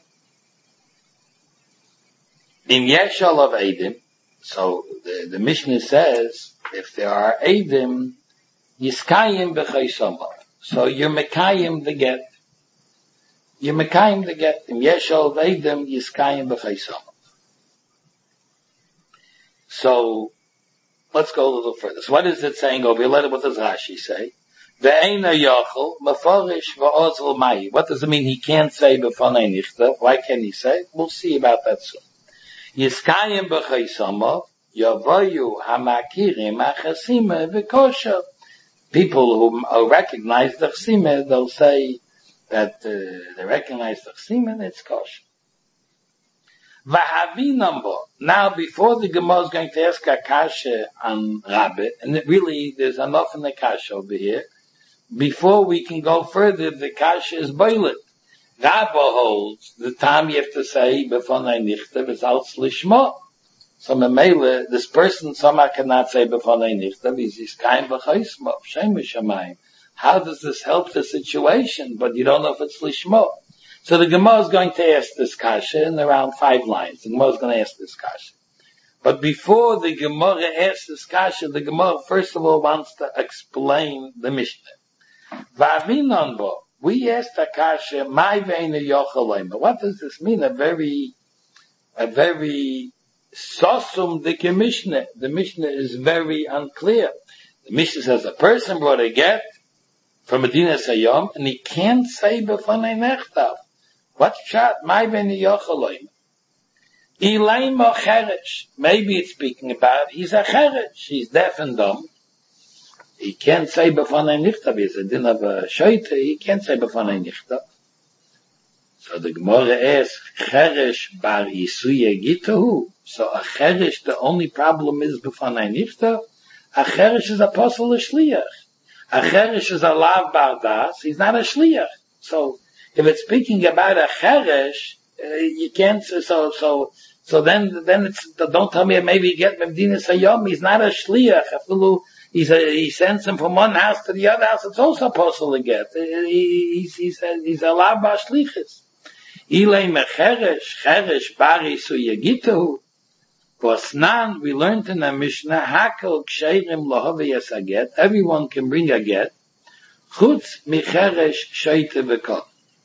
im yeshal of Eidim. So the Mishnah says if there are Eidim, yiskayim b'chaysomah. So you're mekayim the get. You're mekayim the get. Im yeshal of Eidim, yiskayim b'chaysomah. So let's go a little further. So what is it saying over here? What does Rashi say? Ve'eina yochel, meforish v'ozl mai. What does it mean he can't say b'fonei nichtav? Why can't he say? We'll see about that soon. Yiskayim b'chaysomah, yavoyu hamakirim hachasima v'kosher. People who recognize the chasima, they'll say that they recognize the chasima, it's kosher. V'havi number. Now, before the Gemara is going to ask a kasha on Rabbi, and really there's enough in the kasha over here, before we can go further, the kasha is boilet. Rabbi holds the time you have to say b'fonei nichtav is als lishma. So memele, this person somehow cannot say b'fonei nichtav, he's kind b'chaysma, shem b'shamayim. How does this help the situation? But you don't know if it's lishma. So the Gemara is going to ask this kasha in around 5 lines. The Gemara is going to ask this kasha. But before the Gemara asks this kasha, the Gemara first of all wants to explain the Mishnah. V'avinonbo, we asked the kasha, mai ve'enu yochel. What does this mean? A very sosum dike Mishnah. The Mishnah is very unclear. The Mishnah says a person brought a get from Medina Sayom, and he can't say b'fonei nechtav. What shot? Mai ve'enu yochel. Ilaymo cheresh. Maybe it's speaking about he's a cheresh. He's deaf and dumb. He can't say b'fonei nichtav. He's a din of a shoyte. He can't say b'fonei nichtav. So the Gemara asks, cheresh bar isuye gitahu. So a cheresh, the only problem is b'fonei nichtav. A cheresh is apostle a shliach. A cheresh is a lav bar das. He's not a shliach. So if it's speaking about a cheresh, you can't. So then it's. Don't tell me maybe get Medina Sayom. He's not a shliach. He sends him from one house to the other house. It's also possible to get. He's a lav bar shlichus. Ilay mecheresh cheresh bari suyagitahu. Vosnan, we learned in the Mishnah, hakel ksherim lohaviyas a get. Everyone can bring a get. Chutz micheresh shoyte v'kotten.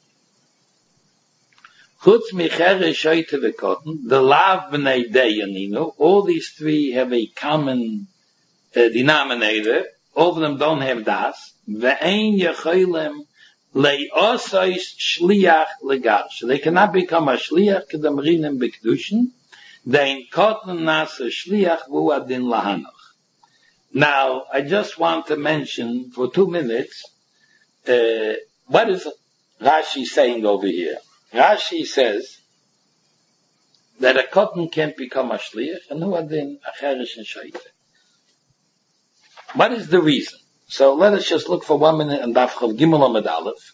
Chutz micheresh shoyte v'kotten. The lav b'nei deyaninu. All these 3 have a common denominator. All of them don't have das. Ve'ein yecholim le'osais shliach legar. So they cannot become a shliach kedam rinim b'kedushin. Dein kotten nasa shliach vu adin lahanach. Now, I just want to mention for 2 minutes, what is Rashi saying over here? Rashi says that a cotton can't become a shliach, and who adin a cheresh and shaita. What is the reason? So let us just look for 1 minute and Daf Chav Gimel Amud Aleph.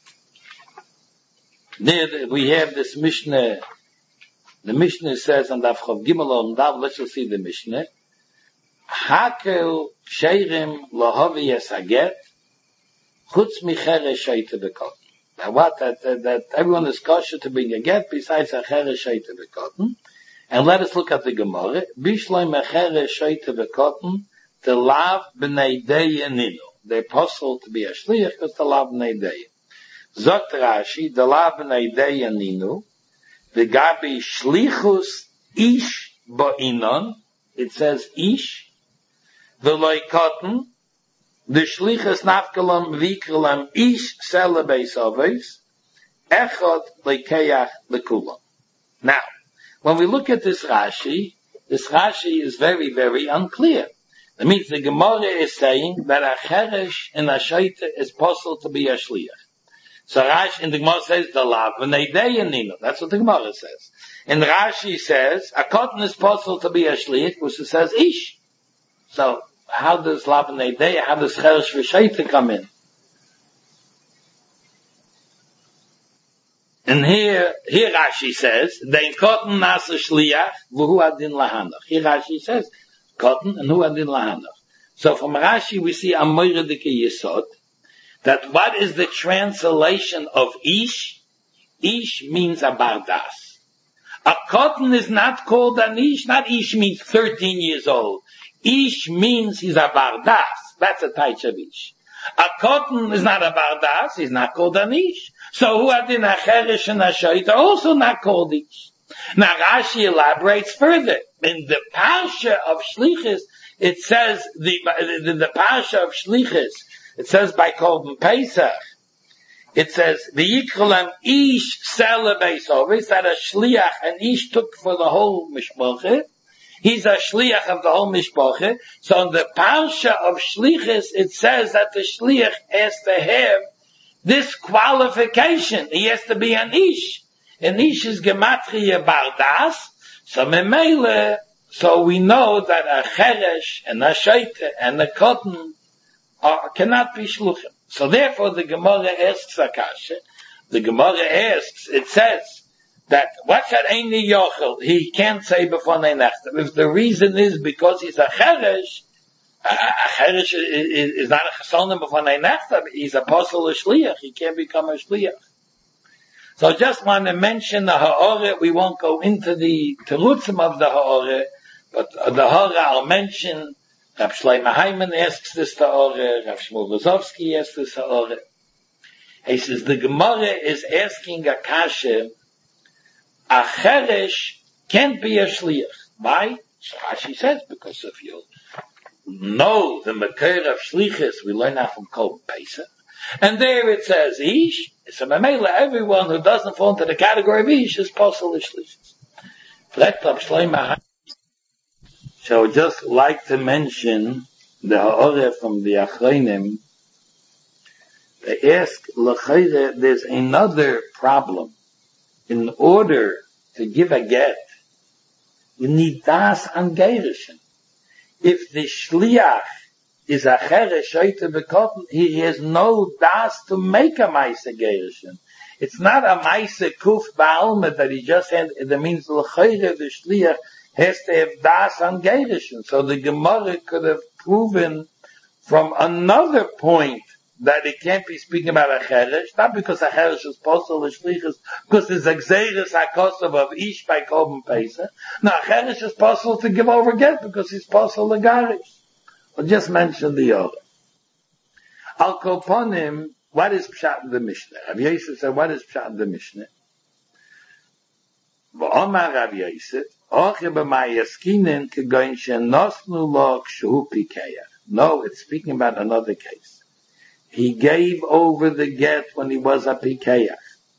There we have this Mishnah. The Mishnah says on Daf Chav Gimel Amud Aleph. Let's just see the Mishnah. Hakel sheirim lahavi yasaget chutz micheresh shaita v'kotten. That everyone is kosher to bring a get besides a cheresh shaita v'kotten. And let us look at the Gemara. Bishloi mecheresh shaita v'kotten to lav b'nei deya ninu. The apostle to be a shliach is to lav b'nei deya. Zot Rashi, the lav b'nei deya ninu, v'gabi shlichus ish ba'inon, it says ish, v'loi kotten, the shlichus nafkalam v'ikalam ish sele beisaves, echot lekeach lekulam. Now, when we look at this Rashi is very, very unclear. That means the Gemara is saying that a cheresh and a shaita is possible to be a shliach. So Rashi, and the Gemara says, the lav v'nei deya ninu. That's what the Gemara says. And Rashi says, a cotton is possible to be a shliach, which it says ish. So, how does lav v'nei deya, how does cheresh v'shaita come in? And here Rashi says, Dein cotton nasa shliach, v'hu adin lahanach. Here Rashi says, cotton and who adin lahanach. So from Rashi we see a moiredike yesod, that what is the translation of ish? Ish means a bardas. A cotton is not called an ish, not ish means 13 years old. Ish means he's a bardas. That's a type of ish. A cotton is not a bardas, he's not called an ish. So who adin a cheresh and a shaita are also not called ish. Now Rashi elaborates further. In the parsha of Shlichus, it says, the parsha of Shlichus, it says by Korban Pesach, it says, V'yikrolam ish sele beisovis, that a shliach, an ish took for the whole mishpacha. He's a shliach of the whole mishpacha. So in the parsha of Shlichus, it says that the shliach has to have this qualification. He has to be an ish. An ish is gematria bardas. So memele, so we know that a cheresh and a shaita and a cotton cannot be shluchim. So therefore the Gemara asks Akasha, the Gemara asks, it says that what that Eini Yochel, he can't say before Neinechtam. If the reason is because he's a cheresh is not a chesonim before Neinechtam, he's a apostle of shliach, he can't become a shliach. So I just want to mention the ha'orah. We won't go into the terutzim of the ha'orah, but the ha'orah I'll mention. Rav Shlomo Hyman asks this ha'orah, Rav Shmuel Rozovsky asks this ha'orah. He says the Gemara is asking a kasha, a cheresh can't be a shliach. Why? So Rashi says, because if you know the makir of shlichus, we learn that from Korban Pesach. And there it says ish. So Mamela, everyone who doesn't fall into the category of ish is possible shlichus. So I would just like to mention the ha'orah from the Achronim. They ask, there's another problem. In order to give a get, you need das an Geirischen. If the shliach is a cheresh shaita v'kotten, he has no das to make a maise Geirischen. It's not a maise kuf ba'alma that he just had. That means l'chayre the shliach has to have das on Geirischen. So the Gemara could have proven from another point that it can't be speaking about a cheresh, not because a cheresh is possible to shlichus, because there's a gzeiras hakosav of ish by Korban Pesach. No, a cheresh is possible to give over get because he's possible to garish. I'll just mention the other. Al koponim, what is pshat in the Mishnah? Rabbi Yosef said, what is pshat in the Mishnah? V'omar Rabbi Yosef, no, it's speaking about another case. He gave over the get when he was a pikeach.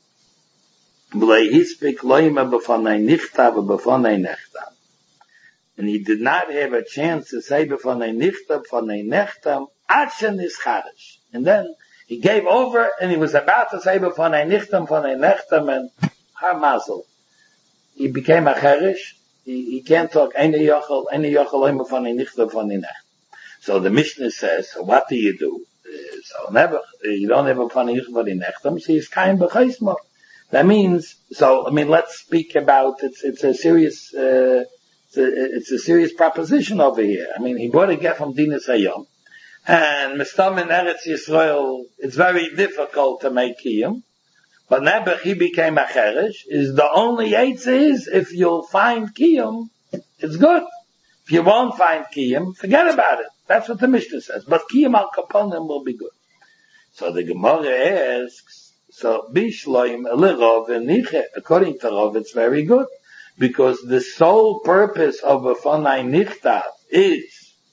And he did not have a chance to say b'fanei nichtav, b'fanei nechtam, achen is charish. And then he gave over and he was about to say b'fanei nichtam, b'fanei nechtam, and har mazel. He became a charish. He can't talk any yochel oim b'fanei nichtav, b'fanei nechtam. So the Mishnah says, so what do you do? So never, you don't have a b'fanei nichtav, b'fanei nechtam, so he's kain b'chaismo. That means, so, I mean, let's speak about, it's a serious, it's a serious proposition over here. I mean, he brought a get from Dinas Hayom, and Mistam in Eretz Yisrael, it's very difficult to make Kiyum. But Nebuch, he became a Cheresh, is the only Eitzah is, if you'll find Kiyum, it's good. If you won't find Kiyum, forget about it. That's what the Mishnah says. But Kiyum al Kaponim will be good. So the Gemara asks, so Bishloim Lirov and Niche, according to Rav, it's very good. Because the sole purpose of a Fonai Nichtav is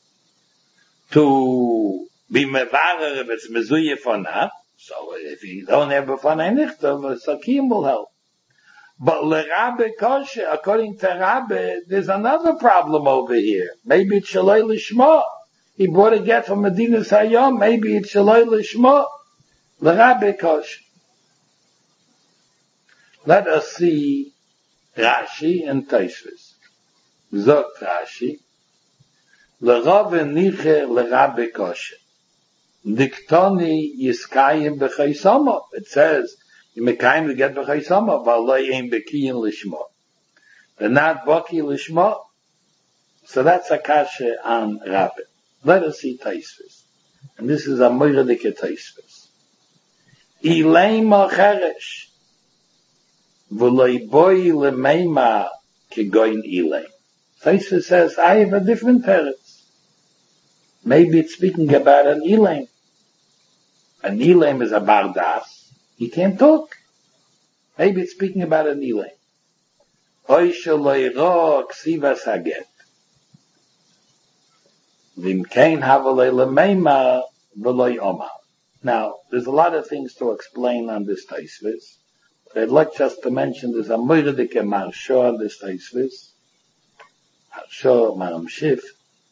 to be mevarer if it's mezuye Fonah. So if you don't have a Fonai Nichtav, so Kiyum will help. But L'Rabbe Kosher, according to Rabbe, there's another problem over here. Maybe it's Shaloi Lishma. He brought a get from Medina Sayyam. Maybe it's Shaloi Lishma. L'Rabbe Kosher. Let us see Rashi and Tosfos. Zot Rashi. L'Rav Niche L'Rabbe Kosher. Diktoni Yiskayim B'Chaysama. It says, you may kind of get b'chaysama, but lo ain't bekiyin lishma. They're not baki lishma. So that's a kasha on Rabbi. Let us see Tosfos. And this is a moiradike Tosfos. Ilay macheresh. V'loi boi lemeima kegoin ilay. Tosfos says, I have a different teretz. Maybe it's speaking about an Elaim. An Elaim is a bardas. He can't talk. Maybe it's speaking about an Elaim. Oy shaloi ro ksivas haget. Vim kein havalei lemeima v'loi omar. Now, there's a lot of things to explain on this Tosfos. But I'd like just to mention there's a moiradike marsha on this Tosfos. Marsha, maram shif.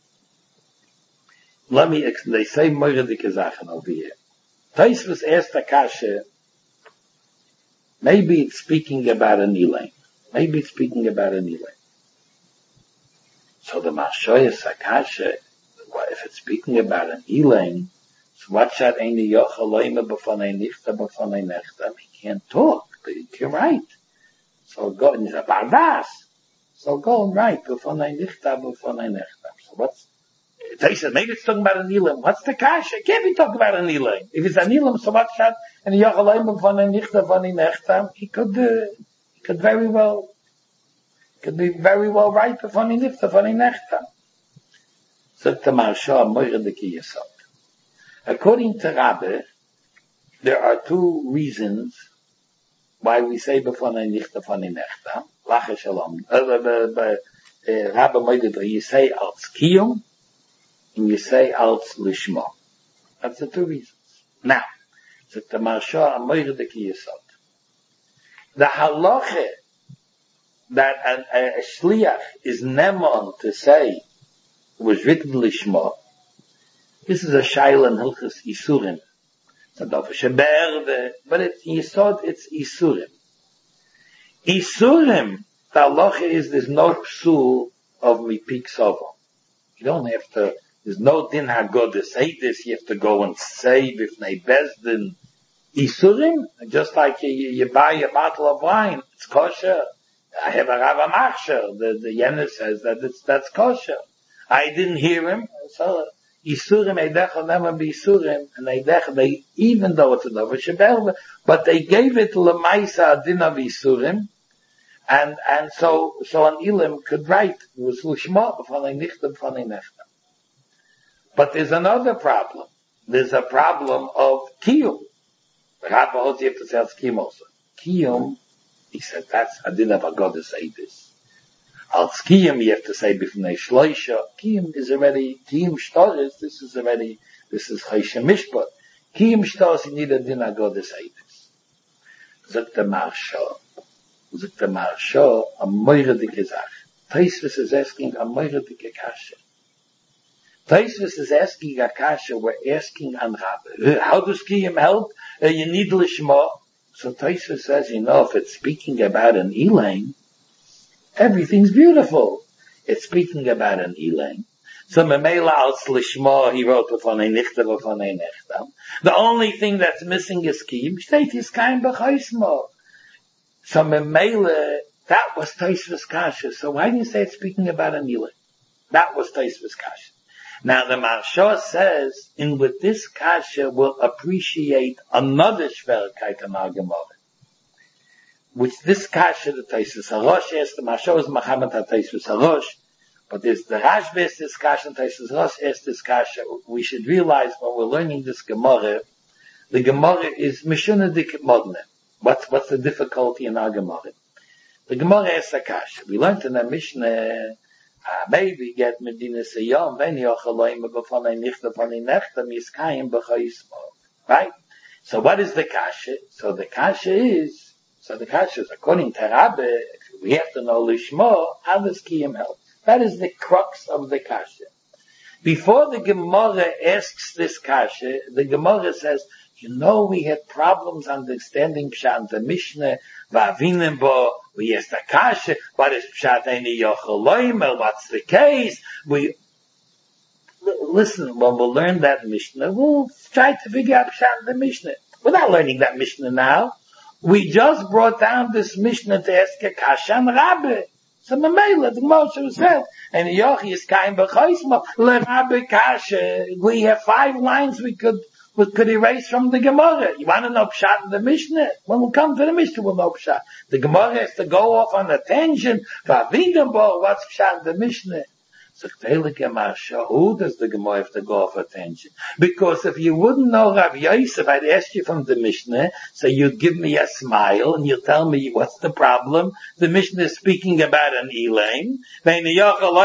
They say moiradike zachen over here. Tosfos asked the kasha, maybe it's speaking about an Elaim. Maybe it's speaking about an Elaim. So the Marshoya Sakasha, if it's speaking about an Elaim, so what shall any Yochaloima b'fanei nichta b'fanei nechta? He can't talk. You're right. So go, and he's a bardas. So go and write b'fanei nichta b'fanei nechta. So what's, they said, maybe it's talking about an Elam. What's the kasha? It can't be talking about an Elam. If it's an Elam, so much that, and Yochaloim von ein Nichta von ein Nechtam, he could be very well right von ein Nichta von ein Nechtam. So the Marsha, Moiradike Yesod. According to Rabbe, there are two reasons why we say b'fon ein Nichta von ein Nechtam. Lache Shalom. Rabbe Moiradike, you say als Kiyum, and you say als lishma. That's the two reasons. Now, so the Marsha Moiradike Yesod. The halacha that a shliach is nemon to say was written lishma. This is a shaila in Hilchos Isurim. It's a davar sheberve, but it's Yesod, it's Isurim. Isurim, the halacha is there's no psul of mipik sovo. You don't have to. There's no din hagod to say this. You have to go and say b'fnei bezdin isurim. Just like you buy a bottle of wine, it's kosher. I have a Rav Machsher. The Yenna says that's kosher. I didn't hear him. So isurim eidech never be isurim, and they even though it's a davar shebel, but they gave it lemaisa din of isurim, and so an ilim could write it was lishma b'fanei nichta b'fanei nechta. But there's another problem. There's a problem of kiyum. The Rabbi holds you have to say it's kiyum also. Kiyum, he said, that's a din of a God to say this. Al kiyum, you have to say b'fnei shloisha. Kiyum is already, kiyum shtoris, this is chayshem mishpat. Kiyum shtoris, you need a din of God to say this. Zok the Marsha, a moiradike zach. Tosfos is asking a moiradike kasha. Tosfos is asking Akasha, we're asking on Rabbe. How does Kiyum help? You need Lishma. So Tosfos says, if it's speaking about an Elaim, everything's beautiful. It's speaking about an Elaim. So Memela als Lishma, he wrote B'fanei Nichta B'fanei Nechtam. The only thing that's missing is Kiyum. State is kein B'chaysma. So Memela, that was Tosfos Kasha. So why do you say it's speaking about an Elaim? That was Tosfos Kasha. Now the Marsha says, with this kasha we'll appreciate another shverkeit in our Gemara. which this kasha, the Taisus Harosh, is the Masho is Muhammad HaTaisus Harosh, but there's the Rashbis, this kasha, and Taisus Harosh is this kasha. We should realize when we're learning this Gemara, the Gemara is Mishuna Dik Modne. What's the difficulty in our Gemara? The Gemara is a kasha. We learned in the Mishnah, maybe get Medina Seyom, when Yochaloim, B'fonay Nichta, Fonay Nechta, Miskayim, B'chayismo. Right? So what is the kasha? So the kasha is, according to Rabbi, we have to know Lishmo, how does Kiyam help? That is the crux of the kasha. Before the Gemara asks this kasha, the Gemara says, we had problems understanding Pshat, the Mishnah, Vavinem bo, we asked the kasha, what is Pshat Eini Yochaloimer, what's the case? Listen, when we'll learn that Mishnah, we'll try to figure out Pshat the Mishnah. We're not learning that Mishnah now. We just brought down this Mishnah to ask a kasha and Rabbi. So Mamela, the Moshe said, and Yochi is kain b'choisma, le Rabbi kasha. We have 5 lines we could erase from the Gemara. You want to know Pshat in the Mishnah? When we come to the Mishnah, we'll know Pshat. The Gemara has to go off on a tangent. What's Pshat in the Mishnah? So who does the Gemara have to go off a tangent? Because if you wouldn't know Rav Yosef, I'd ask you from the Mishnah, so you'd give me a smile and you'd tell me what's the problem. The Mishnah is speaking about an Elaim. But he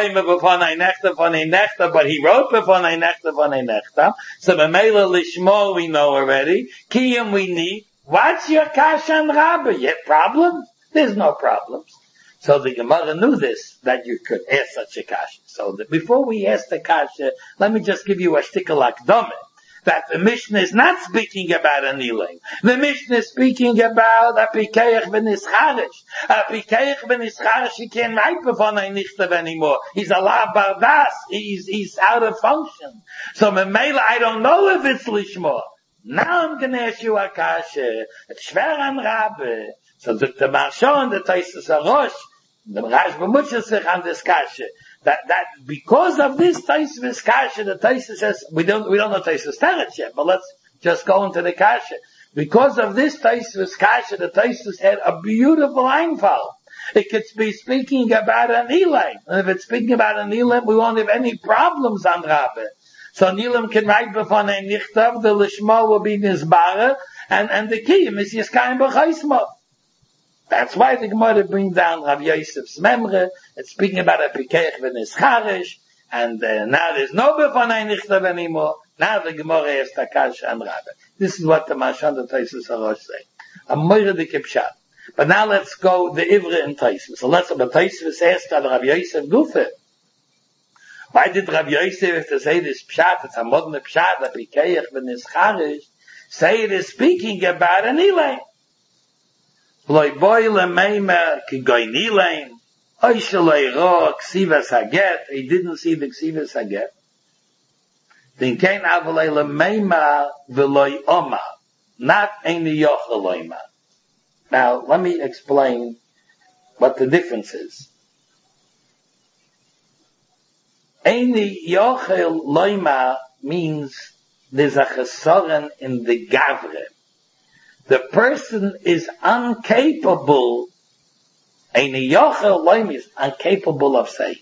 wrote b'fonay nechta. So b'meila lishmo we know already. Kiyam we need. What's your kasha and Rabbi? You have problems? There's no problems. So the Gemara knew this, that you could ask such a kasha. So that before we ask the kasha, let me just give you a shtickle akdome, that the Mishnah is not speaking about an Elaim. The Mishnah is speaking about a Pikeach ben Ischarish. A Pikeach ben Ischarish, he can't write b'fonay nichtav anymore. He's a la bardas. He's out of function. So Memela, I don't know if it's Lishmo. Now I'm going to ask you a kasha. It's schwer an Rabbi. So the Marsha and the Taisus Harosh, the Rashba Mutchel sich on this kasha. That because of this Taisus kasha, the Taisus says, we don't know Taisus Teretz yet, but let's just go into the kasha. Because of this Taisus kasha, the Taisus had a beautiful einfall. It could be speaking about an Elaim. And if it's speaking about an Elaim, we won't have any problems on Rabbi. So Nilam can write b'fonay nichtav, the Lishma will be Nizbara, and the Kiyam is Yiskayim b'chaisma. That's why the Gemara brings down Rav Yosef's memre. It's speaking about a Pikeach ben Ischarish, and now there's no b'fonay nichtav anymore. Now the Gemara has Takash and Rabbi. This is what the Mashan the Taisus Harosh say. A moira de kipshat. But now let's go the Ivra and Taisus. So let's the Taisus asked that Rav Yosef Gufe. Why did Rav Yosef have to say this pshat? It's a modern pshat, a Pikeach ben Ischarish. Say it is speaking about an Elaim. Loi boy lemeima ki goy Elaim. Oy shaloi ro ksivas haget. He didn't see the ksivas haget. Then kein avalei lemeima v'loi oma. Not any yochaloima. Now, let me explain what the difference is. Eini yochel loima means there's a chesaron in the gavre. The person is incapable. Eini yochel loima is incapable of saying.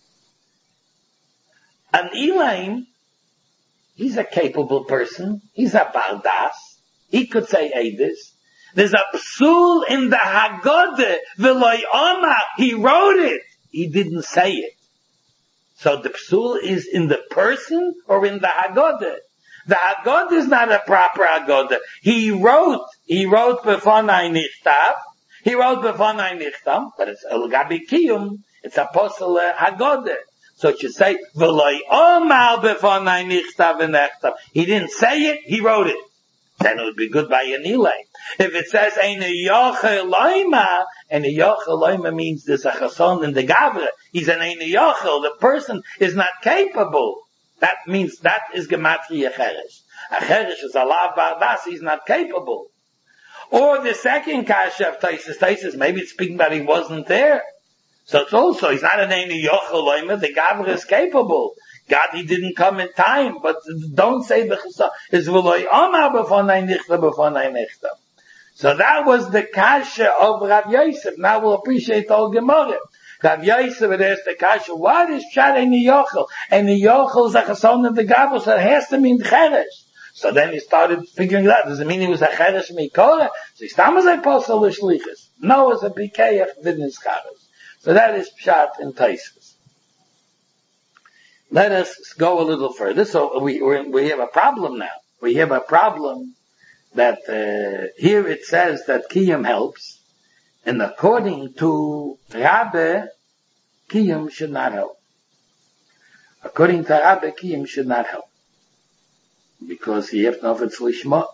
An Elaim, he's a capable person. He's a bardas. He could say Eidis. There's a psul in the Haggadah. V'loi Oma. He wrote it. He didn't say it. So the psul is in the person or in the Haggadah? The Haggadah is not a proper Haggadah. He wrote b'fonay nichtav. But it's El Gabi Kiyum. It's apostle Haggadah. So it should say, V'loi Omar b'fonay nichtav v'nechtav. He didn't say it, he wrote it. Then it would be good by an Elaim. If it says Eina Yochel Loima means there's a chason in the Gavra. He's an Eina Yochel. The person is not capable. That means that is Gematria Cheresh. A Cheresh is a lav bardas. He's not capable. Or the second kasha of Taisus, maybe it's speaking about he wasn't there. So it's also, he's not an Eina Yochel Loima. The Gavra is capable. God, he didn't come in time, but don't say the chesed. It's v'loi Omar b'fonay nichtav b'fonay nichtav. So that was the kasha of Rav Yosef. Now we'll appreciate all Gemara. Rav Yosef would ask the kasha, what is Pshat in the Yochel? And the Yochel is a chasson of the Gabel, so it has to mean Cheresh. So then he started figuring it out. Does it mean he was a Cheresh Mikora? So he was a Posel L'Shlichus. No, it's a Pikeach Vidnis Cheresh. So that is Pshat in Taisus. Let us go a little further. So we have a problem now. We have a problem that here it says that Kiyum helps, and according to Rabbe, Kiyum should not help. According to Rabbe, Kiyum should not help. Because he have to know if it's Lishma.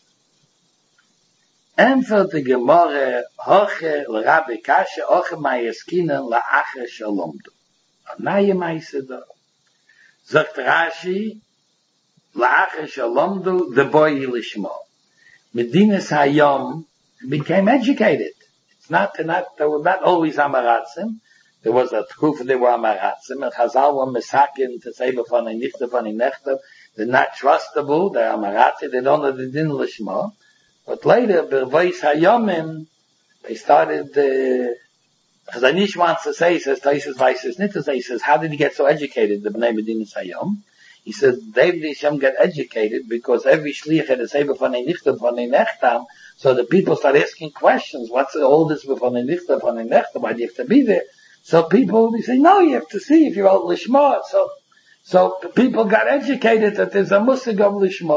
And for the Gemara, Hoche l'Rabbe Kasha, Hoche Mayaskinen la'ache shalomdu. Anaye Maiseda. Sagt Rashi, la'ache shalomdu, the boy Lishma. Medinas Hayom became educated. They were not always Amaratzim. There was a proof they were Amaratzim, and Chazal were Mesakin to say before they nichtav and nechtav. They're not trustable, they're Amaratzim, they don't know the din Lishma. But later, Bervois Hayomim, they started, Chazanish wants to say, he says, Taisus Vaisus Nittas, he says, how did he get so educated, the Bnei Medinas Hayom? He says, David Hashem got educated because every shliach had to say b'fanei nichtav, b'fanei nechtam. So the people start asking questions. What's all this b'fanei nichtav, b'fanei nechtam? Why do you have to be there? So people, they say, no, you have to see if you're all lishma. So people got educated that there's a musig of lishma.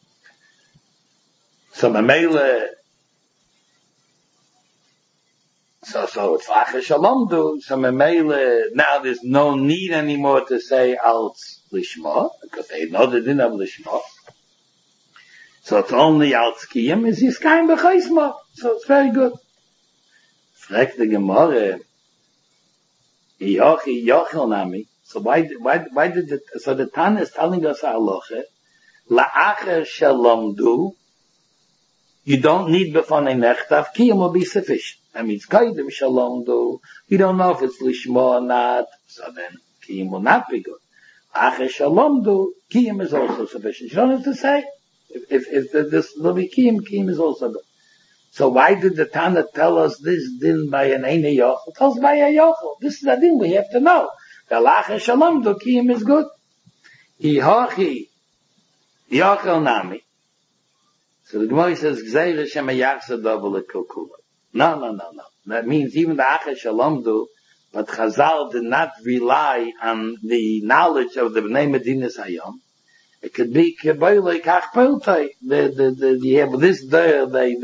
So Mamela, so it's Lacha Shalom do. So Mamela, now there's no need anymore to say Alts Lishma, because they know they didn't have Lishma. So it's only Alts Kiyim, is Yiskayim B'chaisma. So it's very good. Frek the Gemara, Yochi Yochel Nami. So why did so the Tana is telling us Halacha, La'acher Shalom do, you don't need b'fanei nechtav, Kiyum will be sufficient. That means Kaidim Shalom do, you don't know if it's Lishma or not, so then Kiyum will not be good. Acher Shalom do, Kiyum is also sufficient. You don't have to say, if this will be Kiyum is also good. So why did the Tana tell us this din by an Eine Yochel? Tell us by a Yochel. This is the din we have to know. The Acher Shalom do, Kiyum is good. Ihochi Yochel Nami. So the Gemara says, Gzeira Shema Yachsa Dovel Kulkula. No. That means even the Acher Shalom do, but Chazal did not rely on the knowledge of the Bnei Medinas Hayom. It could be Keboile Kach Peltai. You have this there,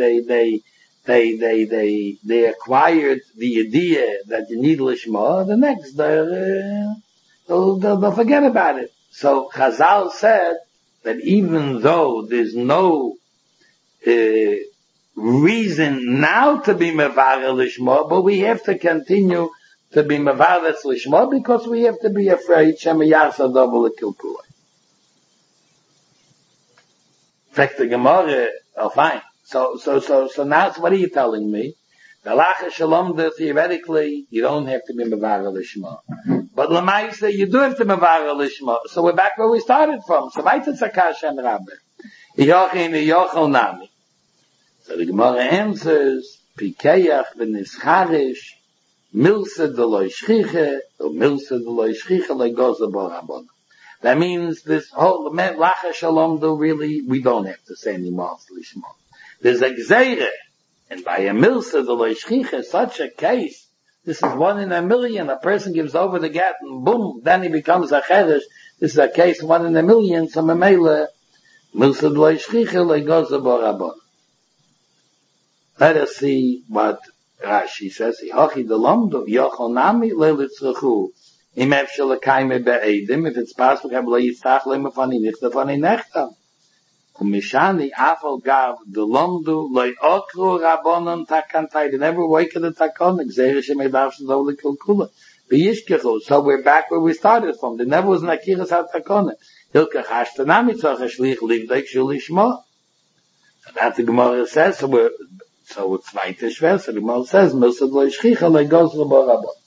they acquired the idea that you need Lishma, the next there, they'll forget about it. So Chazal said that even though there's no reason now to be mevarer lishma, but we have to continue to be mevarer lishma because we have to be afraid shema yarsa double kilpula. In fact, the Gemara, fine. So now, what are you telling me? The Lacha Shalom, theoretically, you don't have to be mevarer lishma. But Lamaisa, you do have to be mevarer lishma. So we're back where we started from. So Maita Tzakash and Rabbe. Yochel Nami. So the Gemara answers, Pikeach v'nischarish, milsa d'loi shchiche, or milsa d'loi shchiche legoza borabon. That means this whole, Lacha Shalom do really, we don't have to say anymore, Lishma. There's a gzeire, and by a milsa d'loi shchiche, such a case, this is 1 in a million, a person gives over the get, and boom, then he becomes a cheresh. This is a case 1 in a million, so memele, milsa d'loi shchiche legoza borabon. Let us see what Rashi says. If it's possible, they never wake the takon. So we're back where we started from. There never was an akiras takon. That the Gemara says, so it's weiter schwer. So the Gemara says, Milsa d'loi shchicha legoz l'borabon.